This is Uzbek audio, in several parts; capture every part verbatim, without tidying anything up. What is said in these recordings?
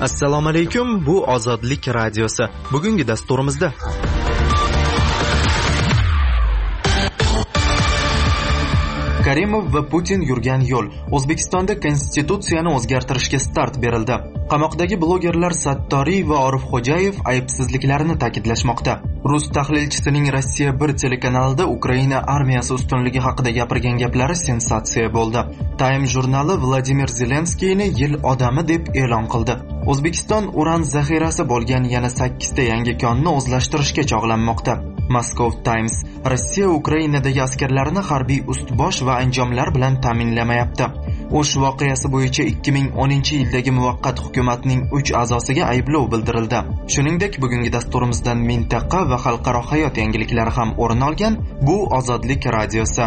Assalomu alaykum, bu Ozodlik radiosi. Bugungi dasturimizda Karimov va Putin yurgan yo'l. O'zbekistonda konstitutsiyani o'zgartirishga start berildi. Qamoqdagi blogerlar Sattoriy va Orifxo'jayev aybsizliklarini ta'kidlashmoqda. Rus tahlilchisining Rossiya bir telekanalida Ukraina armiyasi ustunligi haqida gapirgan gaplari sensatsiya bo'ldi. Time jurnali Vladimir Zelenskiyni yil odami deb e'lon qildi. O'zbekiston uran zaxirasi bo'lgan yana sakkizta yangi konni o'zlashtirishga chog'lanmoqda. Moscow Times: Rossiya Ukrainadagi askarlarini harbiy ust-bosh va anjomlar bilan ta'minlamayapti. O'sh voqeasi bo'yicha ikki ming o'ninchi yildagi muvaqqat hukumatning uch a'zosiga ayblov bildirildi. Shuningdek, bugungi dasturimizdan mintaqa va xalqaro hayot yangiliklari ham o'rin olgan. Bu Ozodlik radiosi.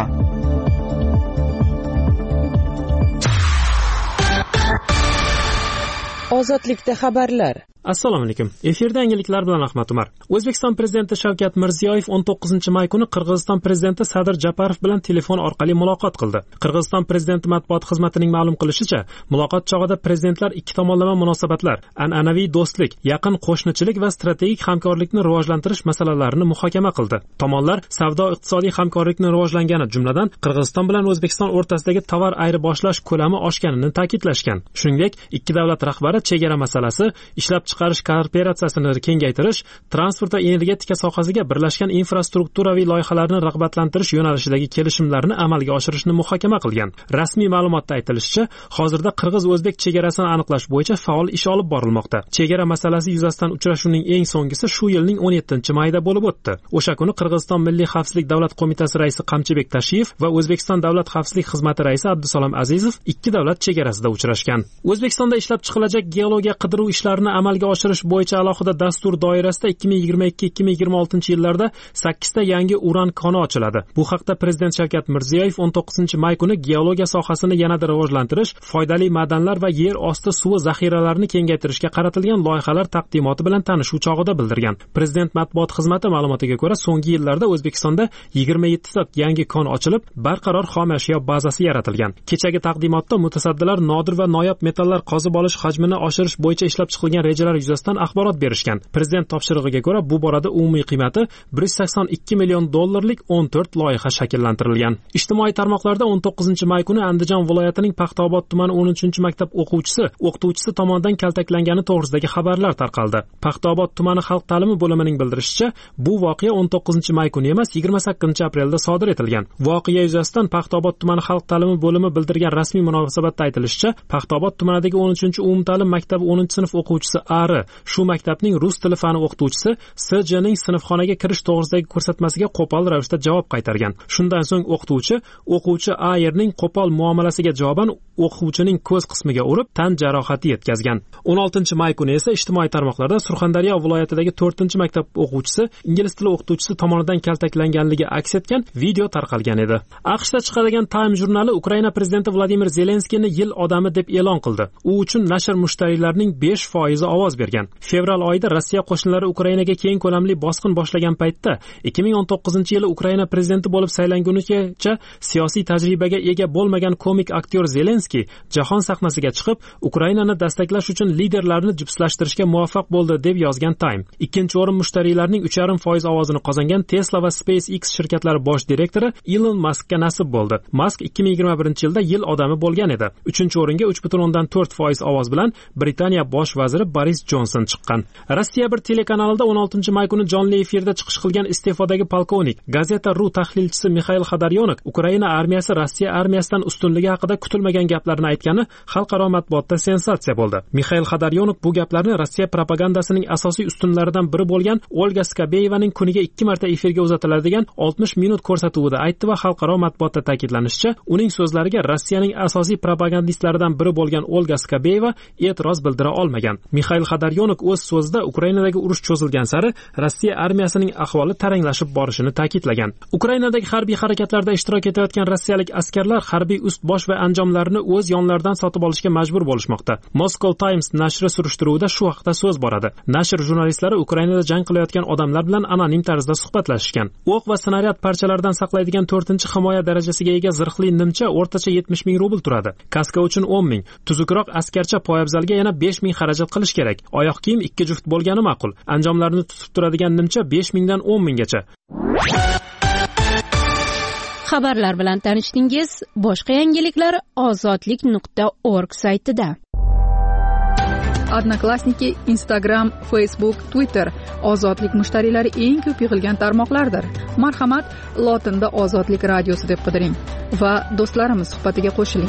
Ozodlikda xabarlar. Assalomu alaykum. Efirda yangiliklar bilan Ahmad Umar. O'zbekiston prezidenti Shavkat Mirziyoyev o'n to'qqizinchi may kuni Qirg'iziston prezidenti Sadir Japarov bilan telefon orqali muloqot qildi. Qirg'iziston prezidenti matbuot xizmatining ma'lum qilishicha, muloqot chog'ida prezidentlar ikki tomonlama munosabatlar, an'anaviy do'stlik, yaqin qo'shnichilik va strategik hamkorlikni rivojlantirish masalalarini muhokama qildi. Tomonlar savdo-iqtisodiy hamkorlikni rivojlangani, jumladan Qirg'iziston bilan O'zbekiston o'rtasidagi tovar ayirboshlash ko'lami oshganini ta'kidlashgan. Shuningdek, ikki davlat rahbari chegara masalasi, ishlab chiqarish kooperatsiyasini kengaytirish, transport va energetika sohasiga birlashgan infrastrukturaviy loyihalarni rag'batlantirish yo'nalishidagi kelishimlarni amalga oshirishni muhokama qilgan. Rasmiy ma'lumotda aytilishicha, hozirda qirg'iz-o'zbek chegarasini aniqlash bo'yicha faol ish olib borilmoqda. Chegara masalasi yuzasidan uchrashuvning eng so'nggisi shu yilning o'n yettinchi mayida bo'lib o'tdi. O'sha kuni Qirg'iziston Milliy xavfsizlik davlat qo'mitasi raisi Qamchibek Tashiyev va O'zbekiston davlat xavfsizlik xizmati raisi Abdusalom Azizov ikki davlat chegarasida uchrashgan. O'zbekistonda ishlab chiqilajak geologiya qidiruv ishlarini amalga oshirish bo'yicha alohida dastur doirasida ikki ming yigirma ikki ikki ming yigirma oltinchi yillarda sakkizta yangi uran koni ochiladi. Bu haqda prezident Shavkat Mirziyoyev o'n to'qqizinchi may kuni geologiya sohasini yanada rivojlantirish, foydali madanlar va yer osti suvi zaxiralarini kengaytirishga qaratilgan loyihalar taqdimoti bilan tanishuv chog'ida bildirgan. Prezident matbuot xizmati ma'lumotiga ko'ra, so'nggi yillarda O'zbekistonda yigirma yettita yangi kon ochilib, barqaror xom ashyo bazasi yaratilgan. Kechagi taqdimotda mutasaddilar nodir va noyob metallar qozib olish hajmini oshirish bo'yicha ishlab chiqilgan rejalar yuzasidan axborot berishgan. Prezident topshirig'iga ko'ra, bu borada umumiy qiymati bir yuz sakson ikki million dollarlik o'n to'rt loyiha shakllantirilgan. Ijtimoiy tarmoqlarda o'n to'qqizinchi may kuni Andijon viloyatining Paxtaobod tumani o'n uchinchi maktab o'quvchisi, o'qituvchisi tomonidan kaltaklangani to'g'risidagi xabarlar tarqaldi. Paxtaobod tumani xalq ta'limi bo'limining bildirishicha, bu voqea o'n to'qqizinchi may kuni emas, yigirma sakkizinchi aprelda sodir etilgan. Voqea yuzasidan Paxtaobod tumani xalq ta'limi bo'limi bildirgan rasmiy munosabatda aytilishicha, Paxtaobod tumanidagi o'n uchinchi umumta'lim maktabi o'ninchi sinf o'quvchisi Ari, shu maktabning rus tili fani o'qituvchisi S J ning sinfxonaga kirish to'g'risidagi ko'rsatmasiga qo'pol ravishda javob qaytargan. Shundan so'ng o'qituvchi o'quvchi A yerning qo'pol muomalasiga javoban o'quvchining ko'z qismiga urib, tan jarohati yetkazgan. o'n oltinchi may kuni esa ijtimoiy tarmoqlarda Surxondaryo viloyatidagi to'rtinchi maktab o'quvchisi ingliz tili o'qituvchisi tomonidan kaltaklanganligi aks etgan video tarqalgan edi. AQShda chiqadigan Time jurnali Ukraina prezidenti Vladimir Zelenskiyni yil odami deb e'lon qildi. U uchun nashr mushtariylarining besh foizi ovoz bergan. Fevral oyida Rossiya qo'shinlari Ukrainaga keng ko'lamli bosqin boshlagan paytda ikki ming o'n to'qqizinchi yili Ukraina prezidenti bo'lib saylangunigacha siyosiy tajribaga ega bo'lmagan komik aktyor Zelenskiy jahon sahnasiga chiqib, Ukrainani dastaklash uchun liderlarni jipslashtirishga muvaffaq bo'ldi deb yozgan Time. Ikkinchi o'rin mushtariylarning uch yarim foiz ovozini qozongan Tesla va SpaceX shirkatlari bosh direktori Elon Muskka nasib bo'ldi. Musk ikki ming yigirma birinchi yilda yil odami bo'lgan edi. uchinchi o'ringa uch butun o'ndan to'rt foiz ovoz bilan Britaniya bosh vaziri Boris Johnson chiqqan. Rossiya bir telekanalida o'n oltinchi may kuni jonli efirda chiqish qilgan iste'fodagi polkovnik, Gazeta.ru tahlilchisi Mixail Xodoryanok Ukraina armiyasi Rossiya armiyasidan ustunligi haqida kutilmagan gaplarni aytgani xalqaro matbuotda sensatsiya bo'ldi. Mixail Xodoryanok bu gaplarni Rossiya propagandasining asosiy ustunlaridan biri bo'lgan Olga Skabeyevaning kuniga ikki marta efirga uzatiladigan oltmish minut ko'rsatuvida aytdi va xalqaro matbuotda ta'kidlanishicha, uning so'zlariga Rossiyaning asosiy propagandistlaridan biri bo'lgan Olga Skabeyeva e'tiroz bildira olmagan. Mixail Xadaryonok o'z so'zida Ukrainadagi urush cho'zilgan sari Rossiya armiyasining ahvoli taranglashib borishini ta'kidlagan. Ukrainadagi harbiy harakatlarda ishtirok etayotgan rossiyalik askarlar harbiy ust-bosh va anjomlarini o'z yonlaridan sotib olishga majbur bo'lishmoqda. Moscow Times nashri surishtiruvida shu haqda so'z boradi. Nashr jurnalistlari Ukrainada jang qilayotgan odamlar bilan anonim tarzda suhbatlashishgan. O'q va snaryad parchalaridan saqlaydigan to'rtinchi himoya darajasiga ega zirhli nimcha o'rtacha yetmish ming rubl turadi. Kaska uchun o'n ming. Tuzukroq askarcha poyabzalga yana besh ming xarajat qilish kerak. Oyoq kiyim ikki juft bo'lgani ma'qul. Anjomlarni tutib turadigan nimcha besh mingdan o'n minggacha. Xabarlar bilan tanishdingiz. Boshqa yangiliklar ozodlik nuqta org saytida. Odnoklassniki, Instagram, Facebook, Twitter ozodlik mushtariylari eng ko'p yig'ilgan tarmoqlardir. Marhamat, lotinda Ozodlik radiosi deb qidiring va do'stlarimiz suhbatiga qo'shiling.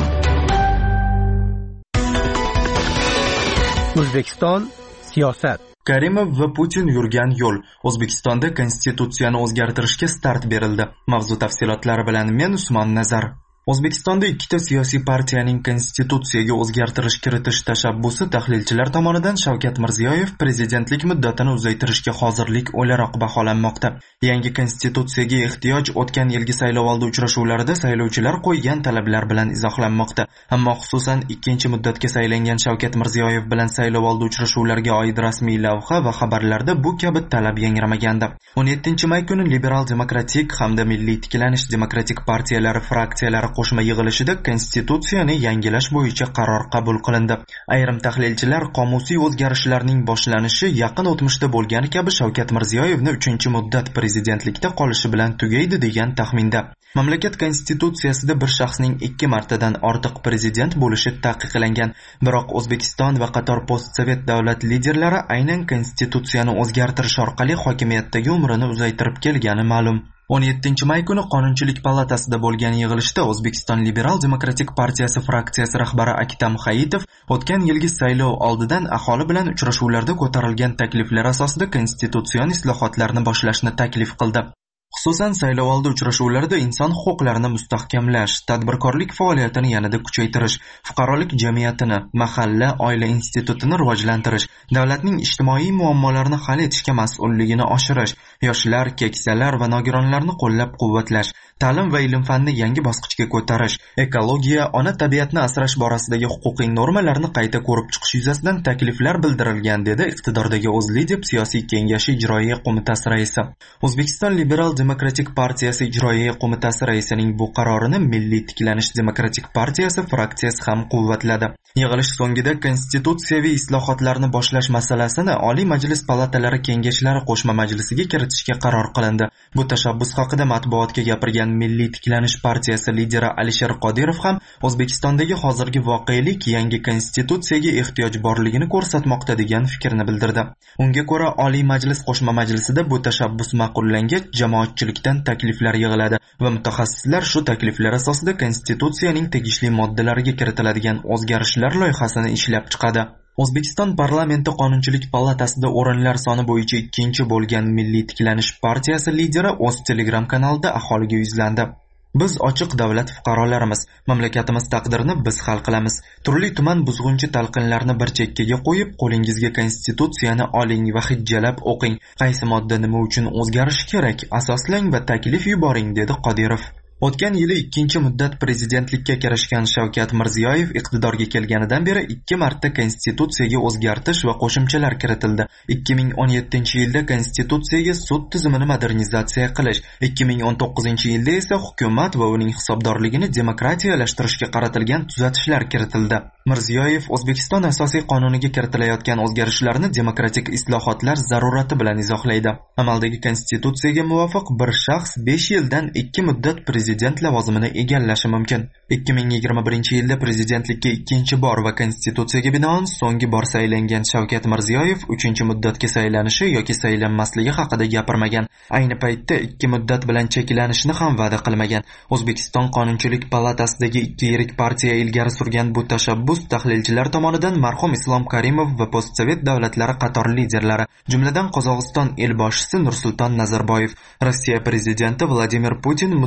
O'zbekiston siyosat. Karimov va Putin yurgan yo'l. O'zbekistonda konstitutsiyani o'zgartirishga start berildi. Mavzu tafsilotlari bilan men Usmon Nazar. O'zbekistonda ikkita siyosiy partiyaning konstitutsiyaga o'zgartirish kiritish tashabbusi tahlilchilar tomonidan Shavkat Mirziyoyev prezidentlik muddatini uzaytirishga hozirlik o'laroq baholanmoqda. Yangi konstitutsiyaga ehtiyoj o'tgan yilgi saylovoldi uchrashuvlarida saylovchilar qo'ygan talablar bilan izohlanmoqda. Ammo xususan ikkinchi muddatga saylangan Shavkat Mirziyoyev bilan saylovoldi uchrashuvlariga oid rasmiy lavha va xabarlarda bu kabi talab yangramagandi. o'n yettinchi may kuni Liberal demokratik hamda Milliy tiklanish demokratik partiyalari fraksiyalari qo'shma yig'ilishida konstitutsiyani yangilash bo'yicha qaror qabul qilindi. Ayrim tahlilchilar qomusiy o'zgarishlarning boshlanishi yaqin o'tmishda bo'lgani kabi Shavkat Mirziyoyevni uchinchi muddat prezidentlikda qolishi bilan tugaydi degan taxminda. Mamlakat konstitutsiyasida bir shaxsning ikki martadan ortiq prezident bo'lishi taqiqlangan. Biroq O'zbekiston va qator postsovet davlat liderlari aynan konstitutsiyani o'zgartirish orqali hokimiyatdagi umrini uzaytirib kelgani ma'lum. o'n yettinchi may kuni Qonunchilik palatasida bo'lgan yig'ilishda O'zbekiston Liberal demokratik partiyasi fraksiyasi rahbari Aktam Hayitov o'tgan yilgi saylov oldidan aholi bilan uchrashuvlarda ko'tarilgan takliflar asosida konstitutsion islohotlarni boshlashni taklif qildi. Xususan saylovoldi uchrashuvlarida inson huquqlarini mustahkamlash, tadbirkorlik faoliyatini yanada kuchaytirish, fuqarolik jamiyatini, mahalla, oila institutini rivojlantirish, davlatning ijtimoiy muammolarini hal etishga mas'ulligini oshirish, yoshlar, keksalar va nogironlarni qo'llab-quvvatlash, ta'lim va ilm-fanni yangi bosqichga ko'tarish, ekologiya, ona tabiatni asrash borasidagi huquqiy normalarni qayta ko'rib chiqish yuzasidan takliflar bildirilgan, dedi iqtidordagi O'zLidep siyosiy kengashi ijroiya qo'mitasi raisi. O'zbekiston Liberal demokratik partiyasi ijroiya qo'mitasi raisining bu qarorini Milliy tiklanish demokratik partiyasi fraksiyasi ham quvvatladi. Yig'ilish so'ngida konstitutsiyaviy islohotlarni boshlash masalasini Oliy Majlis palatalari kengashlari qo'shma majlisiga kiritishga qaror qilindi. Bu tashabbus haqida matbuotga gapirgan Milliy tiklanish partiyasi lideri Alisher Qodirov ham O'zbekistondagi hozirgi voqelik yangi konstitutsiyaga ehtiyoj borligini ko'rsatmoqda degan fikrni bildirdi. Unga ko'ra Oliy Majlis qo'shma majlisida bu tashabbus ma'qullangach, jamoatchilikdan takliflar yig'iladi va mutaxassislar shu takliflar asosida konstitutsiyaning tegishli moddalariga kiritiladigan o'zgarishlar loyihasini ishlab chiqadi. O'zbekiston parlamenti Qonunchilik palatasida o'rinlar soni bo'yicha ikkinchi bo'lgan Milliy tiklanish partiyasi lideri o'z Telegram kanalida aholiga yuzlandi. Biz ochiq davlat fuqarolarimiz, mamlakatimiz taqdirini biz hal qilamiz. Turli tuman buzg'unchi talqinlarni bir chekkaga qo'yib, qo'lingizga konstitutsiyani oling va hijjalab o'qing. Qaysi modda nima uchun o'zgarishi kerak, asoslang va taklif yuboring, dedi Qodirov. O'tgan yili ikkinchi muddat prezidentlikka kirishgan Shavkat Mirziyoyev iqtidorga kelganidan beri ikki marta konstitutsiyaga o'zgartish va qo'shimchalar kiritildi. ikki ming o'n yettinchi yilda konstitutsiyaga sud tizimini modernizatsiya qilish, ikki ming o'n to'qqizinchi yilda esa hukumat va uning hisobdorligini demokratiyalashtirishga qaratilgan tuzatishlar kiritildi. Mirziyoyev O'zbekiston asosiy qonuniga kiritilayotgan o'zgarishlarni demokratik islohotlar zarurati bilan izohlaydi. Amaldagi konstitutsiyaga muvofiq bir shaxs besh yildan ikki muddat prezident lavozimini egallashi mumkin. ikki ming yigirma birinchi yilda prezidentlikka ikkinchi bor va konstitutsiyaga binoan so'nggi bor saylangan Shavkat Mirziyoyev uchinchi muddatga saylanishi yoki saylanmasligi haqida gapirmagan. Ayni paytda ikki muddat bilan cheklanishni ham va'da qilmagan. O'zbekiston Qonunchilik palatasidagi ikki yirik partiya ilgari surgan bu tashabbus tahlilchilar tomonidan marhum Islom Karimov va postsovet davlatlari qator liderlari, jumladan Qozog'iston elboshisi Nursulton Nazarboyev, Rossiya prezidenti Vladimir Putin muttasil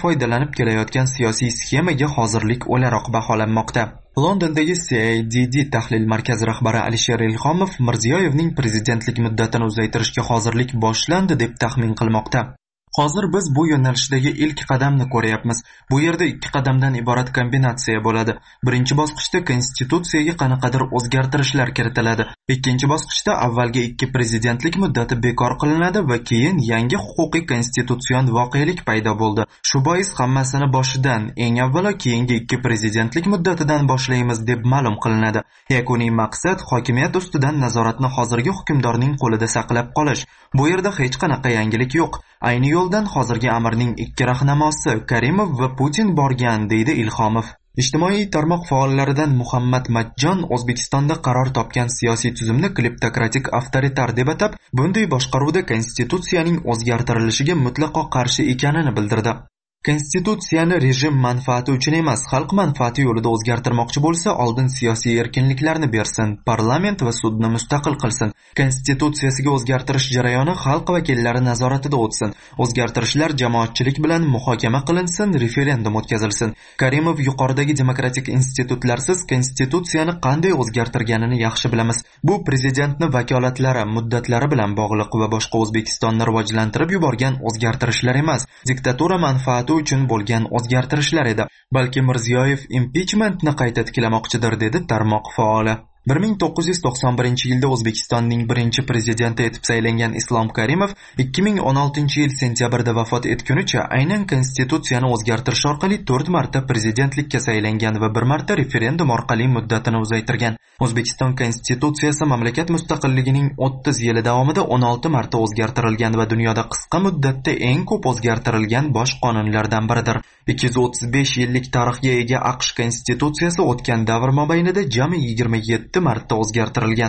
foydalanib kelayotgan siyosiy sxemaga hozirlik o'laroq baholanmoqda. Londondagi C A D D tahlil markazi rahbari Alisher Ilhomov Mirziyoyevning prezidentlik muddatini uzaytirishga hozirlik boshlandi deb taxmin qilmoqda. Hozir biz bu yo'nalishdagi ilk qadamni ko'ryapmiz. Bu yerda ikki qadamdan iborat kombinatsiya bo'ladi. Birinchi bosqichda konstitutsiyaga qanaqadir o'zgartirishlar kiritiladi. Ikkinchi bosqichda avvalgi ikki prezidentlik muddati bekor qilinadi va keyin yangi huquqiy konstitutsion voqelik paydo bo'ldi. Shu bois hammasini boshidan, eng avvalo keyingi ikki prezidentlik muddatidan boshlaymiz deb ma'lum qilinadi. Yakuniy maqsad hokimiyat ustidan nazoratni hozirgi hukmdorning qo'lida saqlab qolish. Bu yerda hech qanaqa yangilik yo'q. Ayni yo'ldan hozirgi amirning ikki rahnamosi Karimov va Putin borgan, deydi Ilhomov. Ijtimoiy tarmoq faollaridan Muhammad Majjon O'zbekistonda qaror topgan siyosiy tuzumni kleptokratik avtoritar deb atab, bunday boshqaruvda konstitutsiyaning o'zgartirilishiga mutlaqo qarshi ekanini bildirdi. Konstitutsiyani rejim manfaati uchun emas, xalq manfaati yo'lida o'zgartirmoqchi bo'lsa, oldin siyosiy erkinliklarni bersin, parlament va sudni mustaqil qilsin. Konstitutsiyasiga o'zgartirish jarayoni xalq vakillari nazoratida o'tsin. O'zgartirishlar jamoatchilik bilan muhokama qilinsin, referendum o'tkazilsin. Karimov yuqoridagi demokratik institutlarsiz konstitutsiyani qanday o'zgartirganini yaxshi bilamiz. Bu prezidentning vakolatlari, muddatlari bilan bog'liq va boshqa O'zbekistonni rivojlantirib yuborgan o'zgartirishlar emas, diktatura manfaati uchun bo'lgan o'zgartirishlar edi. Balki Mirziyoyev impichmentni qayta tiklamoqchidir, dedi tarmoq faoli. bir ming to'qqiz yuz to'qson birinchi yilda O'zbekistonning birinchi prezidenti etib saylangan Islom Karimov ikki ming o'n oltinchi yil sentyabrda vafot etgunicha aynan konstitutsiyani o'zgartirish orqali to'rt marta prezidentlikka saylangan va bir marta referendum orqali muddatini uzaytirgan. O'zbekiston konstitutsiyasi mamlakat mustaqilligining o'ttiz yili davomida o'n olti marta o'zgartirilgan va dunyoda qisqa muddatda eng ko'p o'zgartirilgan bosh qonunlardan biridir. ikki yuz o'ttiz besh yillik tarixga ega AQSh konstitutsiyasi o'tgan davr mobaynida jami yigirma yetti marta o'zgartirilgan.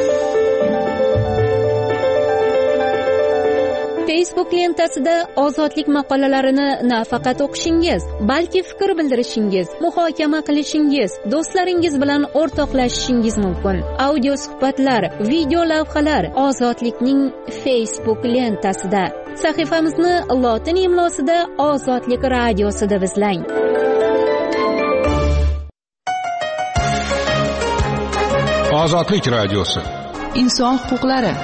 Facebook lentasida ozodlik maqolalarini nafaqat o'qishingiz, balki fikr bildirishingiz, muhokama qilishingiz, do'stlaringiz bilan o'rtoqlashishingiz mumkin. Audio suhbatlar, video lavhalar Ozodlikning Facebook lentasida. Sahifamizni lotin imlosida Ozodlik radiosi deb izlang. Ozodlik radiosi. Inson huquqlari.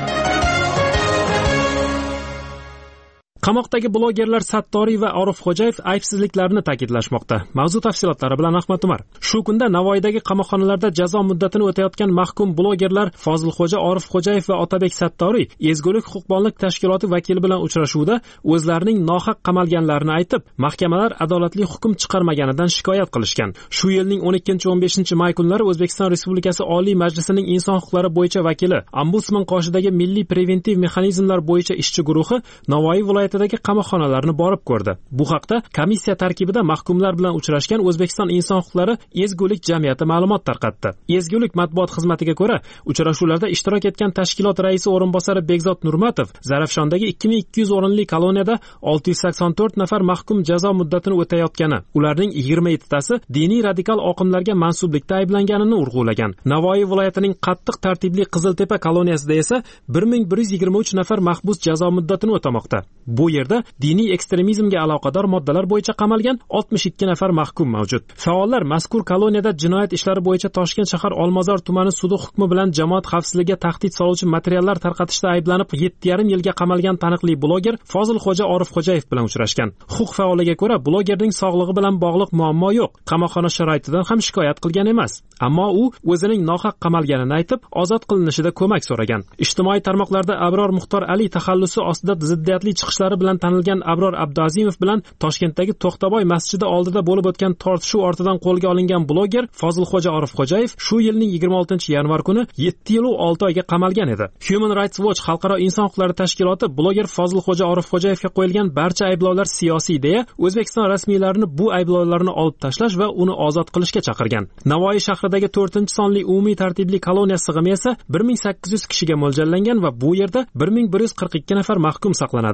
Qamoqdagi blogerlar Sattoriy va Orifxo'jayev aybsizliklarini ta'kidlashmoqda. Mavzu tafsilotlari bilan Ahmad Umar. Shu kunda Navoiydagi qamoqxonalarda jazo muddatini o'tayotgan mahkum blogerlar Fozilxo'ja Orifxo'jayev va Otabek Sattoriy ezgulik huquqbonlik tashkiloti vakili bilan uchrashuvda o'zlarining nohaq qamalganlarini aytib, mahkamalar adolatli hukm chiqarmaganidan shikoyat qilishgan. Shu yilning o'n ikkinchi o'n beshinchi may kunlari O'zbekiston Respublikasi Oliy Majlisining inson huquqlari bo'yicha vakili, Ombudsman qoshidagi Milliy preventiv mexanizmlar bo'yicha ishchi guruhi Navoiy viloyatidagi qamoqxonalarni borib ko'rdi. Bu haqda komissiya tarkibida mahkumlar bilan uchrashgan O'zbekiston inson huquqlari ezgulik jamiyati ma'lumot tarqatdi. Ezgulik matbuot xizmatiga ko'ra, uchrashuvlarda ishtirok etgan tashkilot raisi o'rinbosari Begzod Nurmatov Zarafshondagi ikki ming ikki yuz o'rinli koloniyada olti yuz sakson to'rt nafar mahkum jazo muddatini o'tayotgani, ularning yigirma yettitasi diniy radikal oqimlarga mansublikda ayblanganini urg'ulagan. Navoiy viloyatining qattiq tartibli Qiziltepa koloniyasida esa bir ming bir yuz yigirma uch nafar mahbus jazo muddatini o'tamoqda. Bu yerda diniy ekstremizmga aloqador moddalar bo'yicha qamalgan oltmish ikki nafar mahkum mavjud. Faollar mazkur koloniyada jinoyat ishlari bo'yicha Toshkent shahar Olmazor tumani sudi hukmi bilan jamoat xavfsizligiga tahdid soluvchi materiallar tarqatishda ayblanib yetti yarim yilga qamalgan taniqli bloger Fozilxo'ja Orifxo'jayev bilan uchrashgan. Huquq faoliga ko'ra, blogerning sog'lig'i bilan bog'liq muammo yo'q. Qamoqxona sharoitidan ham shikoyat qilgan emas. Ammo u o'zining nohaq qamalganini aytib, ozod qilinishida ko'mak so'ragan. Ijtimoiy tarmoqlarda Abror Muxtor Ali taxallusi ostida ziddiyatli chiqishlari bilan tanilgan Abror Abduazimov bilan Toshkentdagi To'xtaboy masjidi oldida bo'lib o'tgan tortishuv ortidan qo'lga olingan bloger Fozilxo'ja Orifxo'jayev shu yilning yigirma oltinchi yanvar kuni yetti yil va olti oyga qamalgan edi. Human Rights Watch xalqaro inson huquqlari tashkiloti bloger Fozilxo'ja Orifxo'jayevga qo'yilgan barcha ayblovlar siyosiy deya O'zbekiston rasmiylarini bu ayblovlarni olib tashlash va uni ozod qilishga chaqirgan. Navoiy shahridagi to'rtinchi sonli umumiy tartibli koloniya sig'imi esa bir ming sakkiz yuz kishiga mo'ljallangan va bu yerda bir ming bir yuz qirq ikki nafar mahkum saqlanadi. Ularning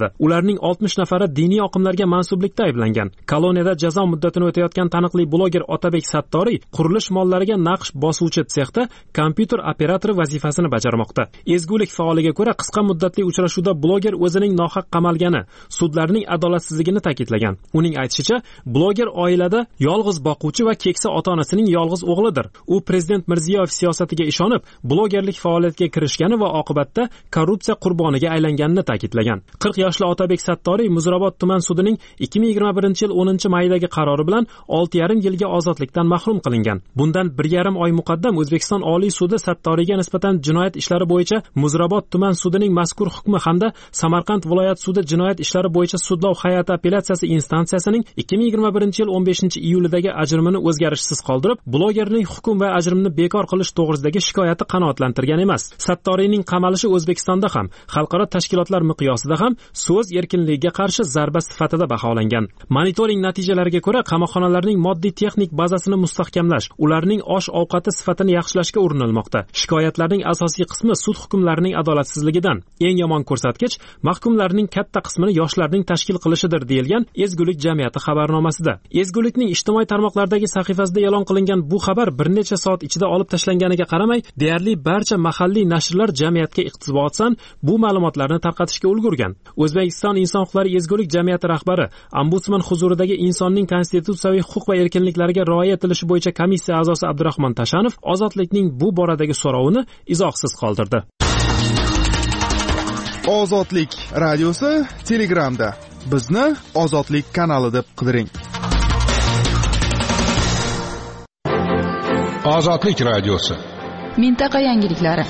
ularning oltmish nafari diniy oqimlarga mansublikda ayblangan. Koloniyada jazo muddatini o'tayotgan taniqli bloger Otabek Sattoriy qurilish mollariga naqsh bosuvchi sexda kompyuter operatori vazifasini bajarmoqda. Ezgulik faoliga ko'ra, qisqa muddatli uchrashuvda bloger o'zining nohaq qamalgani, sudlarning adolatsizligini ta'kidlagan. Uning aytishicha, bloger oilada yolg'iz boquvchi va keksa ota-onasining yolg'iz o'g'lidir. U prezident Mirziyoyev siyosatiga ishonib, blogerlik faoliyatiga kirishgani va oqibatda korrupsiya qurboniga aylanganini ta'kidlagan. qirq yoshli Otabek Sattoriy Muzrabot tuman sudining ikki ming yigirma birinchi yil o'ninchi maydagi qarori bilan olti yarim yilga ozodlikdan mahrum qilingan. Bundan bir yarim oy muqaddam O'zbekiston Oliy sudi Sattoriyga nisbatan jinoyat ishlari bo'yicha Muzrabot tuman sudining mazkur hukmi hamda Samarqand viloyat sudi jinoyat ishlari bo'yicha sudlov hay'ati apellyatsiyasi instansiyasining ikki ming yigirma birinchi yil o'n beshinchi iyulidagi ajrimini o'zgarishsiz qoldirib, blogerning hukm va ajrimni bekor qilish to'g'risidagi shikoyati qanoatlantirgan emas. Sattoriyning qamalishi O'zbekistonda ham, xalqaro tashkilotlar miqyosida ham so'z erkinligiga qarshi zarba sifatida baholangan. Monitoring natijalariga ko'ra, qamoqxonalarning moddiy texnik bazasini mustahkamlash, ularning osh-ovqati sifatini yaxshilashga urinilmoqda. Shikoyatlarning asosiy qismi sud hukmlarining adolatsizligidan. Eng yomon ko'rsatkich mahkumlarning katta qismini yoshlarning tashkil qilishidir, deyilgan Ezgulik jamiyati xabarnomasida. Ezgulikning ijtimoiy tarmoqlardagi sahifasida e'lon qilingan bu xabar bir necha soat ichida olib tashlanganiga qaramay, deyarli barcha mahalliy nashrlar jamiyatga iqtibosdan bu ma'lumotlarni tarqatishga ulgurgan. O'zbekiston Inson huquqlari ezgulik jamiyati rahbari, ombudsman huzuridagi insonning konstitutsiyaviy huquq va erkinliklariga rioya etilishi bo'yicha komissiya a'zosi Abdurahmon Tashanov ozodlikning bu boradagi so'rovini izohsiz qoldirdi. Ozodlik radiosi Telegramda. Bizni Ozodlik kanali deb qidiring. Ozodlik radiosi. Mintaqa yangiliklari.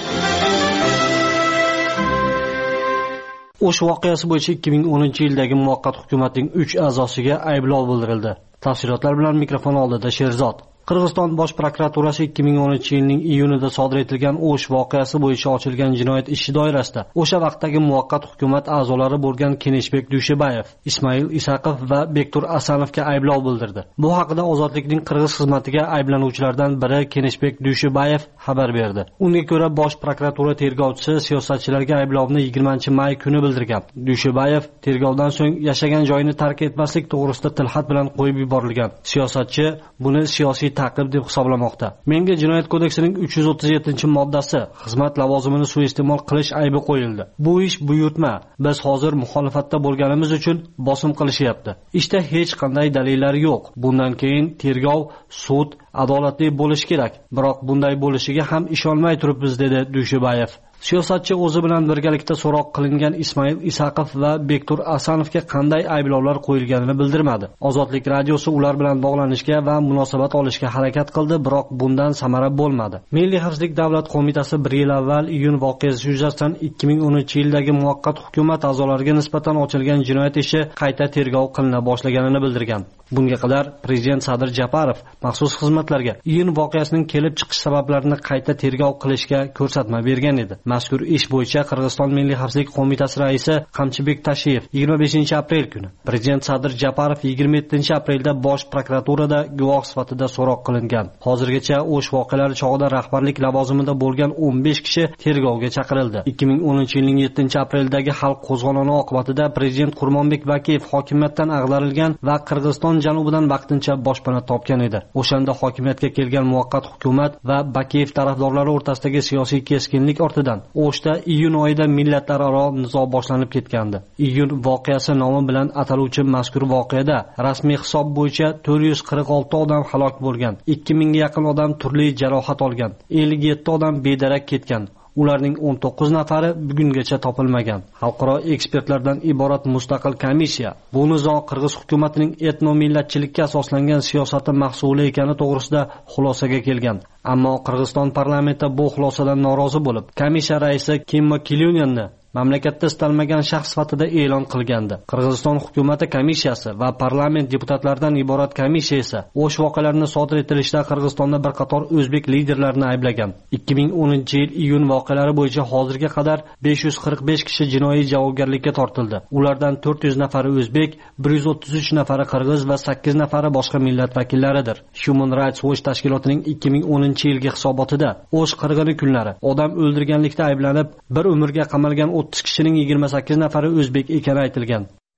O'sh voqeasi bo'yicha ikki ming o'ninchi yildagi muvaqqat hukumatning uch a'zosiga ayblov bildirildi. Tafsilotlar bilan mikrofon oldida Sherzod. Qirg'iziston bosh prokuraturasi ikki ming o'ninchi yilning iyunida sodir etilgan O'sh voqeasi bo'yicha ochilgan jinoyat ishi doirasida o'sha vaqtdagi muvaqqat hukumat a'zolari bo'lgan Keneshbek Dushebayev, Ismoil Isaqov va Bektur Asanovga ayblov bildirdi. Bu haqida Ozodlikning qirg'iz xizmatiga ayblanuvchilardan biri Keneshbek Dushebayev xabar berdi. Unga ko'ra, bosh prokuratura tergovchisi siyosatchilarga ayblovni yigirmanchi may kuni bildirgan. Dushebayev tergovdan so'ng yashagan joyini tark etmaslik to'g'risida tilxat bilan qo'yib yuborilgan. Siyosatchi buni siyosiy ta'qib deb hisoblamoqda. Menga Jinoyat kodeksining uch yuz o'ttiz yettinchi moddasi xizmat lavozimini suiiste'mol qilish aybi qo'yildi. Bu ish buyurtma. Biz hozir muxolifatda bo'lganimiz uchun bosim qilishyapti. Ishda hech qanday dalillar yo'q. Bundan keyin tergov, sud adolatli bo'lishi kerak. Biroq bunday bo'lishiga ham ishonmay turibmiz, dedi Dushebayev. Siyosatchi o'zi bilan birgalikda so'roq qilingan Ismoil Isaqov va Bektur Asanovga qanday ayblovlar qo'yilganini bildirmadi. Ozodlik radiosi ular bilan bog'lanishga va munosabat olishga harakat qildi, biroq bundan samara bo'lmadi. Milliy xavfsizlik davlat qo'mitasi bir yil avval iyun voqeasi yuzasidan ikki ming o'ninchi yildagi muvaqqat hukumat a'zolariga nisbatan ochilgan jinoyat ishi qayta tergov qilina boshlaganini bildirgan. Bunga qadar prezident Sadir Japarov maxsus xizmatlarga iyun voqeasining kelib chiqish sabablarini qayta tergov qilishga ko'rsatma bergan edi. Mazkur ish bo'yicha Qirg'iziston Milliy xavfsizlik qo'mitasi raisi Qamchibek Tashiyev yigirma beshinchi aprel kuni, prezident Sadir Japarov yigirma yettinchi aprelda bosh prokuraturada guvoh sifatida so'roq qilingan. Hozirgacha o'sh voqealari chog'ida rahbarlik lavozimida bo'lgan o'n besh kishi tergovga chaqirildi. ikki ming o'ninchi yilning yettinchi apreldagi xalq qo'zg'oloni oqibatida prezident Qurmonbek Bakiyev hokimiyatdan ag'darilgan va Qirg'iziston janubidan vaqtincha boshpana topgan edi. O'shanda hokimiyatga kelgan muvaqqat hukumat va Bakiyev tarafdorlari o'rtasidagi siyosiy keskinlik ortidan O'shda iyun oyida millatlararo nizo boshlanib ketgandi. Iyun voqeasi nomi bilan ataluvchi mazkur voqeada rasmiy hisob bo'yicha to'rt yuz qirq olti odam halok bo'lgan, ikki mingga yaqin odam turli jarohat olgan, ellik yetti odam bedarak ketgan. Ularning o'n to'qqiz nafari bugungacha topilmagan. Xalqaro ekspertlardan iborat mustaqil komissiya bu nizo qirg'iz hukumatining etno-millatchilikka asoslangan siyosati mahsuli ekani to'g'risida xulosaga kelgan. Ammo Qirg'iziston parlamenti bu xulosadan norozi bo'lib, komissiya raisi Kimmo Kilyunyanni mamlakatda istalmagan shaxs sifatida e'lon qilgandi. Qirg'iziston hukumati komissiyasi va parlament deputatlaridan iborat komissiya esa o'sh voqealarini sodir etilishda Qirg'izistonda bir qator o'zbek liderlarini ayblagan. ikki ming o'ninchi yil iyun voqealari bo'yicha hozirga qadar besh yuz qirq besh kishi jinoiy javobgarlikka tortildi. Ulardan to'rt yuz nafari o'zbek, bir yuz o'ttiz uch nafari qirg'iz va sakkiz nafari boshqa millat vakillaridir. Human Rights Watch tashkilotining ikki ming o'ninchi yilgi hisobotida o'sh qirg'ini kunlari odam o'ldirganlikda ayblanib bir umrga qamalgan o'ttiz kishining yigirma sakkiz nafari o'zbek ekani aytilgan.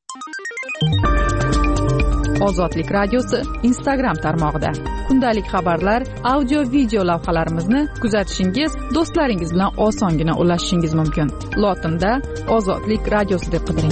Ozodlik radiosi Instagram tarmog'ida. Kundalik xabarlar, audio video lavhalarimizni kuzatishingiz, do'stlaringiz bilan osongina ulashishingiz mumkin. Lotinda Ozodlik radiosi deb qidiring.